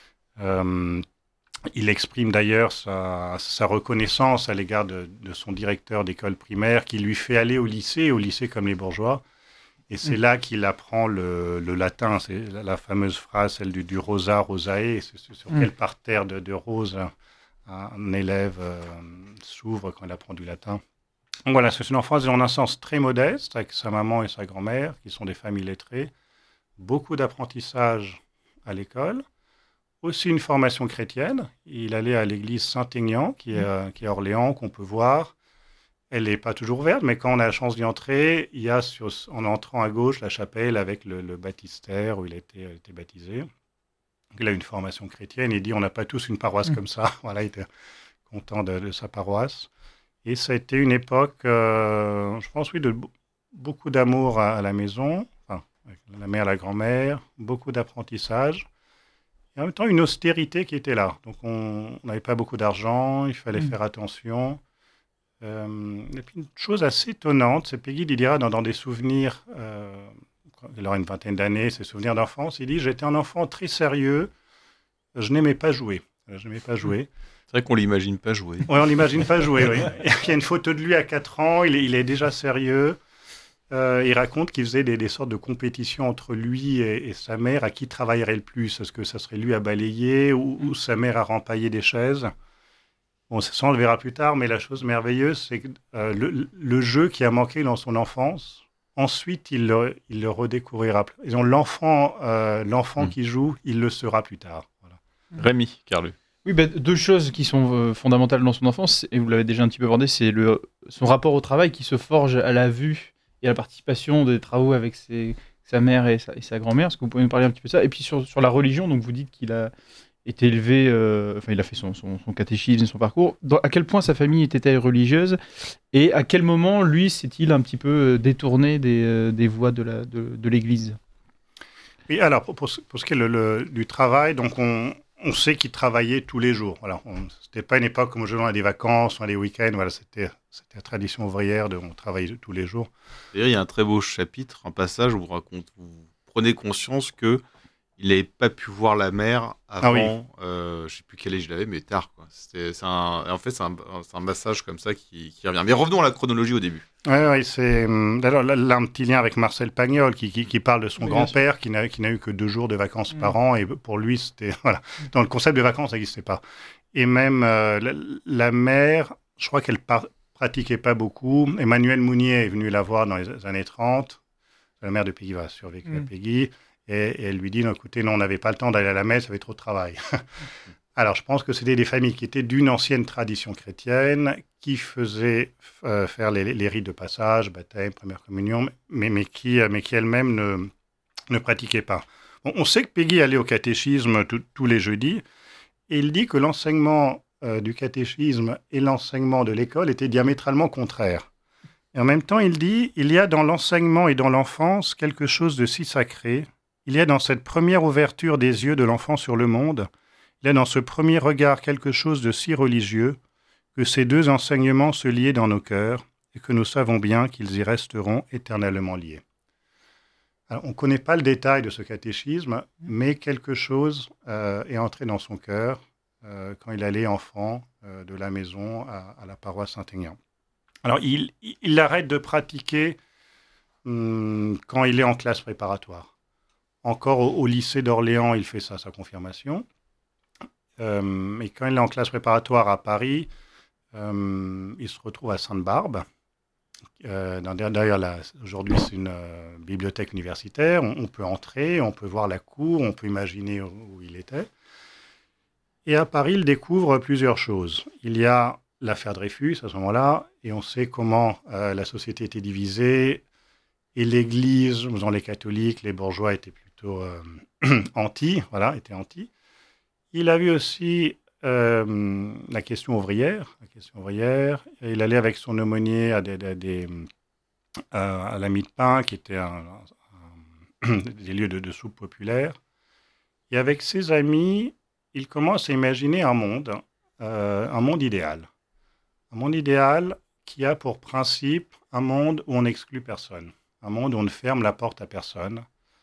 Euh, il exprime d'ailleurs sa, sa reconnaissance à l'égard de, de son directeur d'école primaire qui lui fait aller au lycée, au lycée comme les bourgeois. Et c'est mmh. là qu'il apprend le, le latin, c'est la, la fameuse phrase, celle du, du rosa rosae, c'est sur mmh. quel parterre de, de roses un, un élève euh, s'ouvre quand il apprend du latin. Donc voilà, c'est une enfance en un sens très modeste, avec sa maman et sa grand-mère, qui sont des familles lettrées. Beaucoup d'apprentissage à l'école. Aussi une formation chrétienne. Il allait à l'église Saint-Aignan, qui est, euh, qui est à Orléans, qu'on peut voir. Elle n'est pas toujours verte, mais quand on a la chance d'y entrer, il y a, sur, en entrant à gauche, la chapelle avec le, le baptistère où il a été, a été baptisé. Donc, il a une formation chrétienne. Il dit, on n'a pas tous une paroisse mmh. comme ça. Voilà, il était content de, de sa paroisse. Et ça a été une époque, euh, je pense, oui, de b- beaucoup d'amour à, à la maison, enfin, avec la mère, la grand-mère, beaucoup d'apprentissage, et en même temps une austérité qui était là. Donc on n'avait pas beaucoup d'argent, il fallait mmh. faire attention. Euh, et puis une chose assez étonnante, c'est Peggy il dira dans, dans des souvenirs, euh, il aura une vingtaine d'années, ses souvenirs d'enfance, il dit « J'étais un enfant très sérieux, je n'aimais pas jouer. Je n'aimais pas jouer. » C'est vrai qu'on ne l'imagine pas jouer. Oui, on ne l'imagine pas jouer, oui. Il y a une photo de lui à quatre ans, il est, il est déjà sérieux. Euh, il raconte qu'il faisait des, des sortes de compétitions entre lui et, et sa mère, à qui travaillerait le plus. Est-ce que ça serait lui à balayer ou, ou sa mère à rempailler des chaises? Bon, ça, on le verra plus tard, mais la chose merveilleuse, c'est que euh, le, le jeu qui a manqué dans son enfance, ensuite, il le, il le redécouvrira. Disons, l'enfant, euh, l'enfant mmh. qui joue, il le sera plus tard. Voilà. Rémi, Carlu. Oui, bah, deux choses qui sont euh, fondamentales dans son enfance, et vous l'avez déjà un petit peu abordé, c'est le, son rapport au travail qui se forge à la vue et à la participation des travaux avec ses, sa mère et sa, et sa grand-mère. Est-ce que vous pouvez nous parler un petit peu de ça? Et puis sur, sur la religion, donc vous dites qu'il a été élevé, euh, enfin il a fait son, son, son catéchisme et son parcours. Dans, à quel point sa famille était-elle religieuse et à quel moment, lui, s'est-il un petit peu détourné des, euh, des voies de, la, de, de l'Église? Oui, alors pour, pour, pour ce qui est le, le, du travail, donc on, on sait qu'il travaillait tous les jours. Voilà, c'était pas une époque comme aujourd'hui on a des vacances, on a des week-ends. Voilà, c'était c'était la tradition ouvrière de on travaillait tous les jours. D'ailleurs, il y a un très beau chapitre, un passage où vous raconte, vous prenez conscience que il n'avait pas pu voir la mer avant, ah oui. euh, je ne sais plus quel âge il avait, mais tard. Quoi. C'était, c'est un, en fait, c'est un, c'est un massage comme ça qui, qui revient. Mais revenons à la chronologie au début. Oui, oui, c'est d'ailleurs là, là un petit lien avec Marcel Pagnol qui, qui, qui parle de son oui, grand-père qui n'a, qui n'a eu que deux jours de vacances mmh. par an. Et pour lui, c'était, voilà, dans le concept de vacances, ça n'existait pas. Et même euh, la, la mer, je crois qu'elle par, pratiquait pas beaucoup. Emmanuel Mounier est venu la voir dans les années trente. La mère de Peggy va survécu mmh. à Peggy. Et, et elle lui dit, non, écoutez, non, on n'avait pas le temps d'aller à la messe, ça avait trop de travail. Alors, je pense que c'était des familles qui étaient d'une ancienne tradition chrétienne, qui faisaient euh, faire les, les rites de passage, baptême, première communion, mais, mais qui, mais qui elles-mêmes ne, ne pratiquaient pas. Bon, on sait que Peggy allait au catéchisme tout, tous les jeudis, et il dit que l'enseignement euh, du catéchisme et l'enseignement de l'école étaient diamétralement contraires. Et en même temps, il dit, il y a dans l'enseignement et dans l'enfance quelque chose de si sacré. Il y a dans cette première ouverture des yeux de l'enfant sur le monde, il y a dans ce premier regard quelque chose de si religieux que ces deux enseignements se liaient dans nos cœurs et que nous savons bien qu'ils y resteront éternellement liés. Alors, on ne connaît pas le détail de ce catéchisme, mais quelque chose euh, est entré dans son cœur euh, quand il allait enfant euh, de la maison à, à la paroisse Saint-Aignan. Alors, il, il arrête de pratiquer hum, quand il est en classe préparatoire. Encore au, au lycée d'Orléans, il fait ça, sa confirmation. Euh, et quand il est en classe préparatoire à Paris, euh, il se retrouve à Sainte-Barbe. Euh, D'ailleurs, là, aujourd'hui, c'est une euh, bibliothèque universitaire. On, on peut entrer, on peut voir la cour, on peut imaginer où, où il était. Et à Paris, il découvre plusieurs choses. Il y a l'affaire Dreyfus à ce moment-là, et on sait comment euh, la société était divisée, et l'Église, disons les catholiques, les bourgeois étaient plutôt euh, anti, voilà, étaient anti. Il a vu aussi euh, la question ouvrière, la question ouvrière. Et il allait avec son aumônier à, des, à, des, euh, à la Mie de Pain, qui était un, un, des lieux de, de soupe populaire. Et avec ses amis, il commence à imaginer un monde, euh, un monde idéal. Un monde idéal qui a pour principe un monde où on n'exclut personne, un monde où on ne ferme la porte à personne.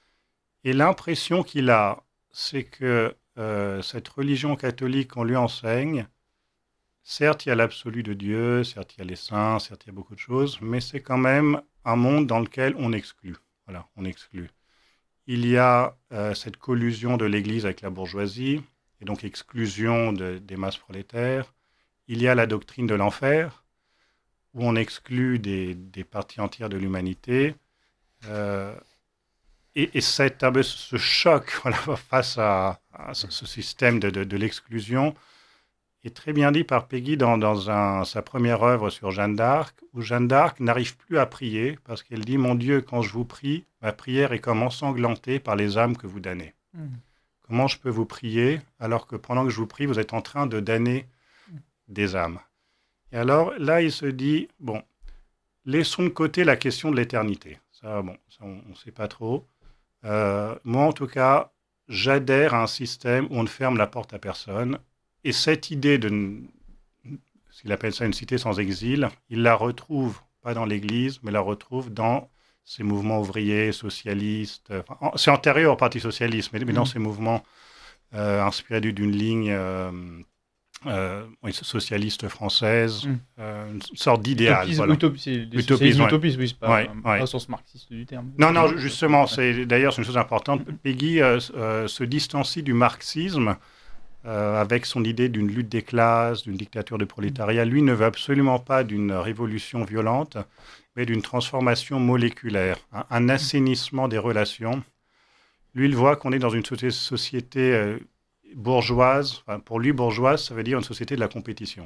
Et l'impression qu'il a, c'est que euh, cette religion catholique qu'on lui enseigne, certes, il y a l'absolu de Dieu, certes, il y a les saints, certes, il y a beaucoup de choses, mais c'est quand même un monde dans lequel on exclut. Voilà, on exclut. Il y a euh, cette collusion de l'Église avec la bourgeoisie, et donc exclusion de, des masses prolétaires. Il y a la doctrine de l'enfer, où on exclut des, des parties entières de l'humanité. Euh, et, et cette, ce choc voilà, face à, à ce, ce système de, de, de l'exclusion est très bien dit par Peggy dans, dans un, sa première œuvre sur Jeanne d'Arc, où Jeanne d'Arc n'arrive plus à prier parce qu'elle dit « Mon Dieu, quand je vous prie, ma prière est comme ensanglantée par les âmes que vous damnez. Mmh. Comment je peux vous prier alors que pendant que je vous prie, vous êtes en train de damner des âmes ?» Et alors là, il se dit « Bon, laissons de côté la question de l'éternité. » Ça, bon, ça, on ne sait pas trop. Euh, moi, en tout cas, j'adhère à un système où on ne ferme la porte à personne. Et cette idée de, ce qu'il appelle ça une cité sans exil, il la retrouve, pas dans l'Église, mais la retrouve dans ces mouvements ouvriers, socialistes. Enfin, c'est antérieur au Parti socialiste, mais, mais dans ces mouvements euh, inspirés d'une ligne euh, euh, socialiste française, mm. euh, une sorte d'idéal. Utopisme, voilà. Utopisme, utopisme, ouais. Utopisme, oui, c'est pas, ouais, pas ouais. au sens marxiste du terme. Non, non, justement, c'est, d'ailleurs, c'est une chose importante. Peggy euh, euh, se distancie du marxisme Euh, avec son idée d'une lutte des classes, d'une dictature de prolétariat. Lui ne veut absolument pas d'une révolution violente, mais d'une transformation moléculaire, un, un assainissement des relations. Lui, il voit qu'on est dans une société, société euh, bourgeoise. Enfin, pour lui, bourgeoise, ça veut dire une société de la compétition,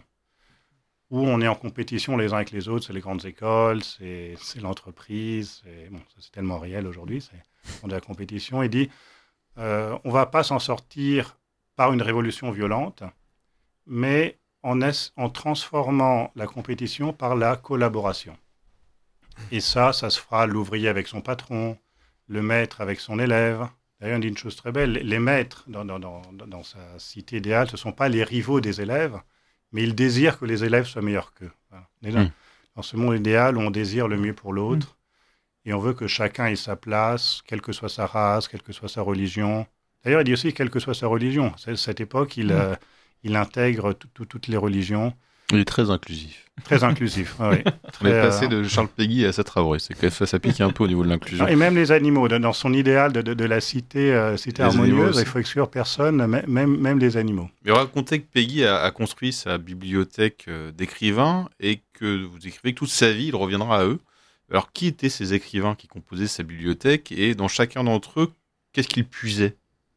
où on est en compétition les uns avec les autres. C'est les grandes écoles, c'est, c'est l'entreprise. C'est, bon, ça, c'est tellement réel aujourd'hui. C'est... de la compétition. Il dit euh, on ne va pas s'en sortir par une révolution violente, mais en, es- en transformant la compétition par la collaboration. Et ça, ça se fera l'ouvrier avec son patron, le maître avec son élève. D'ailleurs, on dit une chose très belle, les maîtres, dans, dans, dans, dans sa cité idéale, ce ne sont pas les rivaux des élèves, mais ils désirent que les élèves soient meilleurs qu'eux. Voilà. Déjà, mmh. Dans ce monde idéal, on désire le mieux pour l'autre, mmh. et on veut que chacun ait sa place, quelle que soit sa race, quelle que soit sa religion. D'ailleurs, il dit aussi quelle que soit sa religion. À cette époque, il, mmh. euh, il intègre tout, tout, toutes les religions. Il est très inclusif. Très inclusif, oui. On est passé de Charles Péguy à Assa Traoré. C'est que ça pique un peu au niveau de l'inclusion. Et même les animaux. Dans son idéal de, de, de la cité, euh, cité harmonieuse, il faut exclure personne, même, même les animaux. Mais racontez que Péguy a, a construit sa bibliothèque euh, d'écrivains et que vous écrivez que toute sa vie, il reviendra à eux. Alors, qui étaient ces écrivains qui composaient sa bibliothèque et dans chacun d'entre eux, qu'est-ce qu'ils puisaient?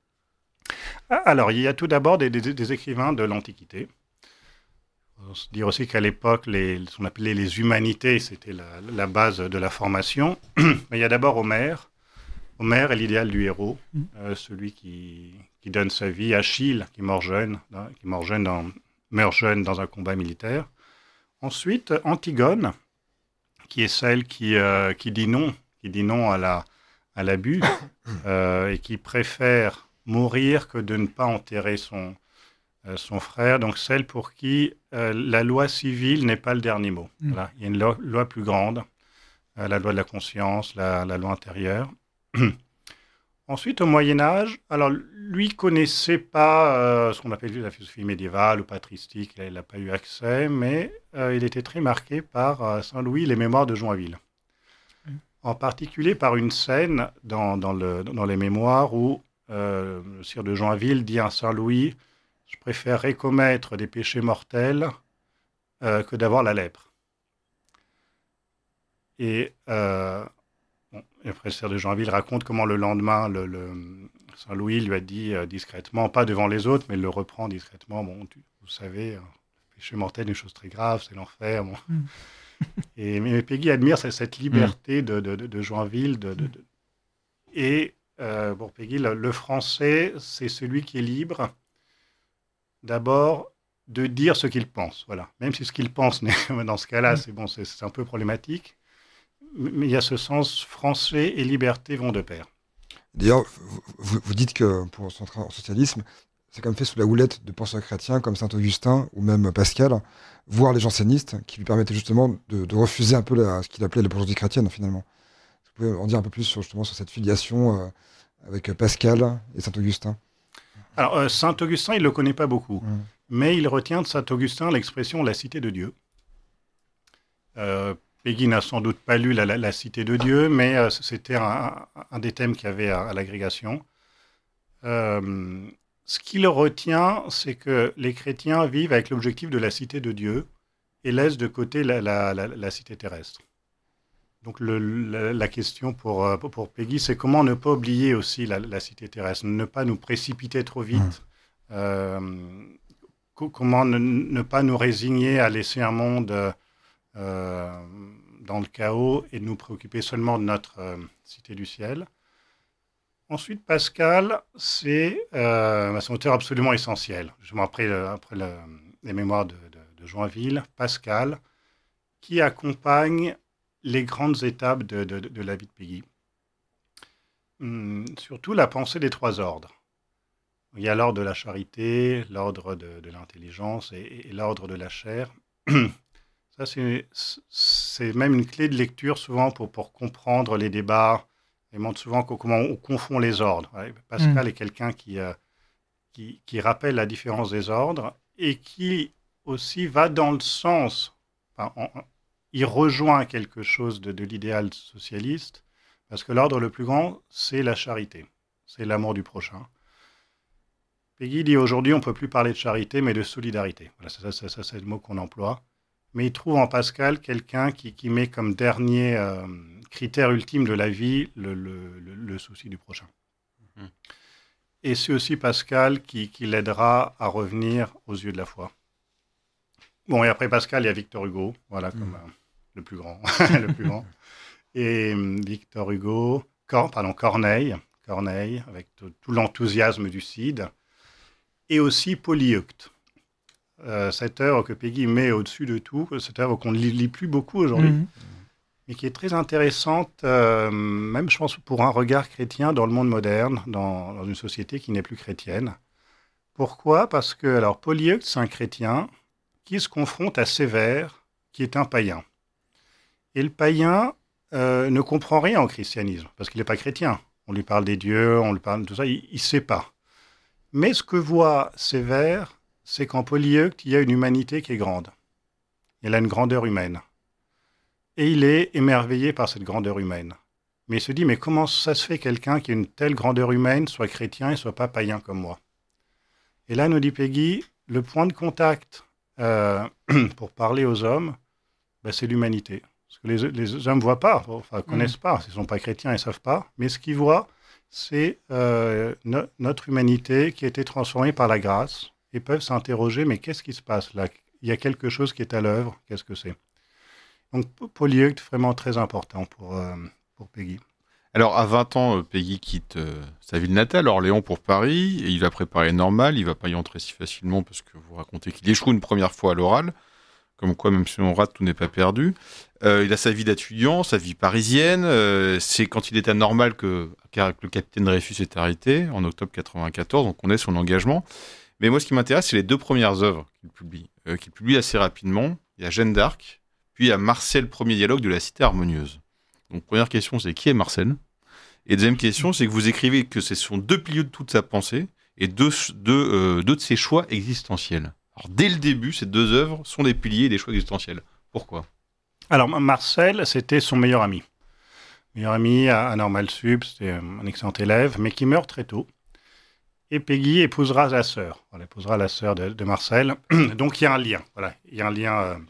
Alors, il y a tout d'abord des, des, des écrivains de l'Antiquité. On se dire aussi qu'à l'époque, les, ce qu'on appelait les humanités, c'était la, la base de la formation. Mais il y a d'abord Homère. Homère est l'idéal du héros, mmh. euh, celui qui, qui donne sa vie. Achille, qui meurt jeune, hein, qui meurt jeune, dans, meurt jeune dans un combat militaire. Ensuite, Antigone, qui est celle qui, euh, qui dit non, qui dit non à, la, à l'abus euh, et qui préfère mourir que de ne pas enterrer son... son frère, donc celle pour qui euh, la loi civile n'est pas le dernier mot. Mmh. Voilà. Il y a une loi, loi plus grande, euh, la loi de la conscience, la, la loi intérieure. Ensuite, au Moyen-Âge, alors lui connaissait pas euh, ce qu'on appelle la philosophie médiévale ou patristique, il n'a pas eu accès, mais euh, il était très marqué par euh, Saint-Louis, les mémoires de Joinville. Mmh. En particulier par une scène dans, dans, le, dans les mémoires où euh, le sire de Joinville dit à Saint-Louis: je préférerais commettre des péchés mortels euh, que d'avoir la lèpre. Et, euh, bon, et après, le sire de Joinville raconte comment le lendemain, le, le, Saint-Louis lui a dit euh, discrètement, pas devant les autres, mais il le reprend discrètement. Bon, tu, vous savez, euh, le péché mortel est une chose très grave, c'est l'enfer. Bon. Mm. Et mais Péguy admire cette, cette liberté mm. de, de, de Joinville. De, de, de... Et euh, pour Péguy, le, le français, c'est celui qui est libre. D'abord, de dire ce qu'il pense, voilà. Même si ce qu'il pense, dans ce cas-là, c'est bon, c'est, c'est un peu problématique. Mais il y a ce sens, français et liberté vont de pair. D'ailleurs, vous, vous dites que pour centrer en socialisme, c'est quand même fait sous la houlette de penseurs chrétiens comme Saint-Augustin ou même Pascal, voire les jansénistes, qui lui permettaient justement de, de refuser un peu la, ce qu'il appelait la bourgeoisie chrétienne, finalement. Vous pouvez en dire un peu plus sur, justement, sur cette filiation euh, avec Pascal et Saint-Augustin? Alors, euh, Saint-Augustin, il ne le connaît pas beaucoup, mmh. mais il retient de Saint-Augustin l'expression « la cité de Dieu ». Euh, Péguy n'a sans doute pas lu la, la, la cité de Dieu, mais euh, c'était un, un des thèmes qu'il y avait à, à l'agrégation. Euh, ce qu'il retient, c'est que les chrétiens vivent avec l'objectif de la cité de Dieu et laissent de côté la, la, la, la cité terrestre. Donc le, la, la question pour, pour Péguy, c'est comment ne pas oublier aussi la, la cité terrestre, ne pas nous précipiter trop vite, mmh. euh, comment ne, ne pas nous résigner à laisser un monde euh, dans le chaos et nous préoccuper seulement de notre euh, cité du ciel. Ensuite, Pascal, c'est euh, un auteur absolument essentiel. Justement, après, après le, les mémoires de, de, de Joinville, Pascal, qui accompagne les grandes étapes de, de, de la vie de Péguy. Hum, surtout la pensée des trois ordres. Il y a l'ordre de la charité, l'ordre de, de l'intelligence et, et l'ordre de la chair. Ça, c'est, c'est même une clé de lecture souvent pour, pour comprendre les débats. Il montre souvent comment on confond les ordres. Ouais, Pascal mmh. est quelqu'un qui, euh, qui, qui rappelle la différence des ordres et qui aussi va dans le sens... Enfin, en, il rejoint quelque chose de, de l'idéal socialiste, parce que l'ordre le plus grand, c'est la charité, c'est l'amour du prochain. Péguy dit aujourd'hui, on ne peut plus parler de charité, mais de solidarité. Voilà, ça, ça, ça, c'est le mot qu'on emploie. Mais il trouve en Pascal quelqu'un qui, qui met comme dernier euh, critère ultime de la vie le, le, le, le souci du prochain. Mmh. Et c'est aussi Pascal qui, qui l'aidera à revenir aux yeux de la foi. Bon, et après Pascal, il y a Victor Hugo, voilà, comme... Mmh. Euh, le plus grand, le plus grand. Et Victor Hugo, Cor, pardon, Corneille, Corneille, avec tout, tout l'enthousiasme du Cid, et aussi Polyeucte. Euh, cette œuvre que Péguy met au-dessus de tout, cette œuvre qu'on ne lit, lit plus beaucoup aujourd'hui, mmh. mais qui est très intéressante, euh, même je pense pour un regard chrétien dans le monde moderne, dans, dans une société qui n'est plus chrétienne. Pourquoi ? Parce que alors, Polyeucte, c'est un chrétien qui se confronte à Sévère, qui est un païen. Et le païen euh, ne comprend rien au christianisme, parce qu'il n'est pas chrétien. On lui parle des dieux, on lui parle de tout ça, il ne sait pas. Mais ce que voit Sévère, c'est qu'en Polyeucte, il y a une humanité qui est grande. Il a une grandeur humaine. Et il est émerveillé par cette grandeur humaine. Mais il se dit, mais comment ça se fait quelqu'un qui a une telle grandeur humaine, soit chrétien et soit pas païen comme moi ? Et là, nous dit Péguy, le point de contact euh, pour parler aux hommes, ben, c'est l'humanité. Parce que les, les hommes ne voient pas, enfin ne connaissent mmh. pas, ils ne sont pas chrétiens, ils ne savent pas. Mais ce qu'ils voient, c'est euh, no- notre humanité qui a été transformée par la grâce. Et peuvent s'interroger, mais qu'est-ce qui se passe là ? Il y a quelque chose qui est à l'œuvre, qu'est-ce que c'est ? Donc Polyeucte, vraiment très important pour, euh, pour Péguy. Alors à vingt ans, Péguy quitte euh, sa ville natale, Orléans, pour Paris, et il va préparer Normal, il ne va pas y entrer si facilement, parce que vous racontez qu'il échoue une première fois à l'oral, comme quoi même si on rate, tout n'est pas perdu. Euh, il a sa vie d'étudiant, sa vie parisienne, euh, c'est quand il est à Normal que, que le capitaine Dreyfus est arrêté, en octobre quatre-vingt-quatorze, donc on est son engagement. Mais moi, ce qui m'intéresse, c'est les deux premières œuvres qu'il publie, euh, qu'il publie assez rapidement. Il y a Jeanne d'Arc, puis il y a Marcel, premier dialogue de la Cité harmonieuse. Donc, première question, c'est qui est Marcel ? Et deuxième question, c'est que vous écrivez que ce sont deux piliers de toute sa pensée et deux, deux, euh, deux de ses choix existentiels. Alors, dès le début, ces deux œuvres sont des piliers des choix existentiels. Pourquoi ? Alors, Marcel, c'était son meilleur ami. Meilleur ami à, à Normal Sup, c'était un excellent élève, mais qui meurt très tôt. Et Péguy épousera la sœur. Voilà, épousera la sœur de, de Marcel. Donc il y a un lien. Voilà, il y a un lien euh,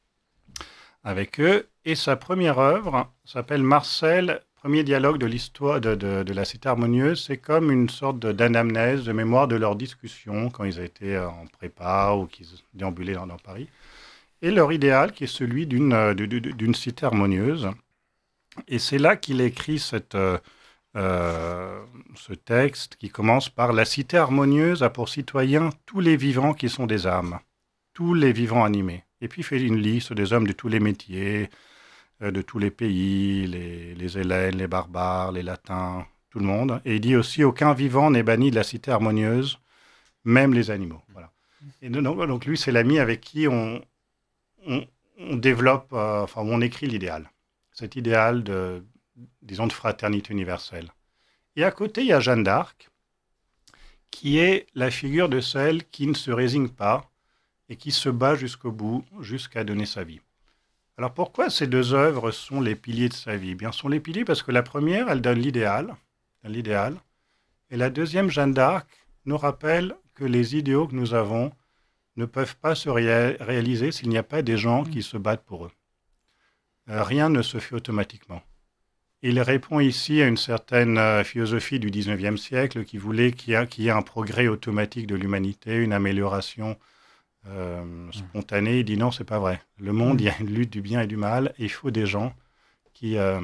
avec eux. Et sa première œuvre s'appelle Marcel, premier dialogue de l'histoire de, de, de la Cité harmonieuse. C'est comme une sorte de, d'anamnèse, de mémoire de leurs discussions quand ils étaient en prépa ou qu'ils déambulaient dans, dans Paris. Et leur idéal qui est celui d'une, d'une cité harmonieuse. Et c'est là qu'il écrit cette... Euh, Euh, ce texte qui commence par « La cité harmonieuse a pour citoyens tous les vivants qui sont des âmes, tous les vivants animés. » Et puis il fait une liste des hommes de tous les métiers, euh, de tous les pays, les, les Hellènes, les barbares, les latins, tout le monde. Et il dit aussi « Aucun vivant n'est banni de la cité harmonieuse, même les animaux. » Voilà. Et donc, donc lui, c'est l'ami avec qui on, on, on développe, euh, enfin on écrit l'idéal. Cet idéal de... disons, de fraternité universelle. Et à côté, il y a Jeanne d'Arc, qui est la figure de celle qui ne se résigne pas et qui se bat jusqu'au bout, jusqu'à donner sa vie. Alors pourquoi ces deux œuvres sont les piliers de sa vie ? Bien, sont les piliers parce que la première, elle donne l'idéal, l'idéal, et la deuxième, Jeanne d'Arc, nous rappelle que les idéaux que nous avons ne peuvent pas se ré- réaliser s'il n'y a pas des gens qui se battent pour eux. Euh, rien ne se fait automatiquement. Il répond ici à une certaine euh, philosophie du dix-neuvième siècle qui voulait qu'il y, a, qu'il y ait un progrès automatique de l'humanité, une amélioration euh, spontanée. Il dit non, c'est pas vrai. Le monde, il y a une lutte du bien et du mal et il faut des gens qui, euh,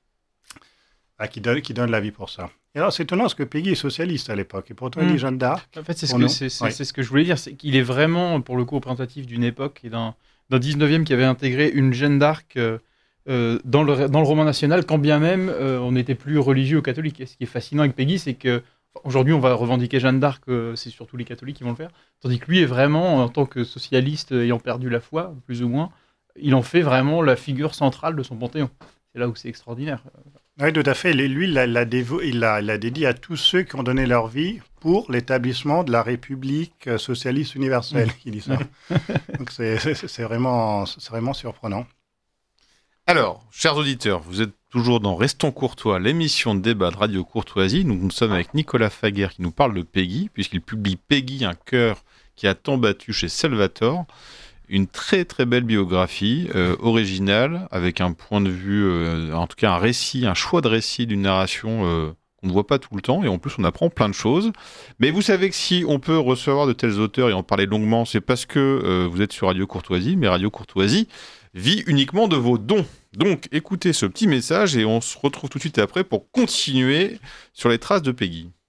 ah, qui, donnent, qui donnent la vie pour ça. Et alors, c'est étonnant parce que Péguy est socialiste à l'époque et pourtant mmh. il dit Jeanne d'Arc. En fait, c'est ce, que, c'est, c'est, ouais. c'est ce que je voulais dire. C'est qu'il est vraiment, pour le coup, représentatif d'une époque et d'un, d'un dix-neuvième qui avait intégré une Jeanne d'Arc. Euh, Euh, dans, le, dans le roman national, quand bien même euh, on n'était plus religieux ou catholique. Et ce qui est fascinant avec Péguy, c'est que enfin, aujourd'hui on va revendiquer Jeanne d'Arc, euh, c'est surtout les catholiques qui vont le faire, tandis que lui est vraiment, en tant que socialiste ayant perdu la foi, plus ou moins, il en fait vraiment la figure centrale de son panthéon. C'est là où c'est extraordinaire. Oui, tout à fait. Lui, il l'a, l'a dévo- il l'a, l'a dédié à tous ceux qui ont donné leur vie pour l'établissement de la République socialiste universelle. Mmh. Il dit ça. Donc c'est, c'est, c'est, vraiment, c'est vraiment surprenant. Alors, chers auditeurs, vous êtes toujours dans Restons Courtois, l'émission de débat de Radio Courtoisie. Nous, nous sommes avec Nicolas Faguer qui nous parle de Péguy, puisqu'il publie Péguy, un cœur qui a tant battu chez Salvatore. Une très très belle biographie, euh, originale, avec un point de vue, euh, en tout cas un récit, un choix de récit d'une narration euh, qu'on ne voit pas tout le temps, et en plus on apprend plein de choses. Mais vous savez que si on peut recevoir de tels auteurs et en parler longuement, c'est parce que euh, vous êtes sur Radio Courtoisie, mais Radio Courtoisie vit uniquement de vos dons. Donc, écoutez ce petit message et on se retrouve tout de suite après pour continuer sur les traces de Peggy.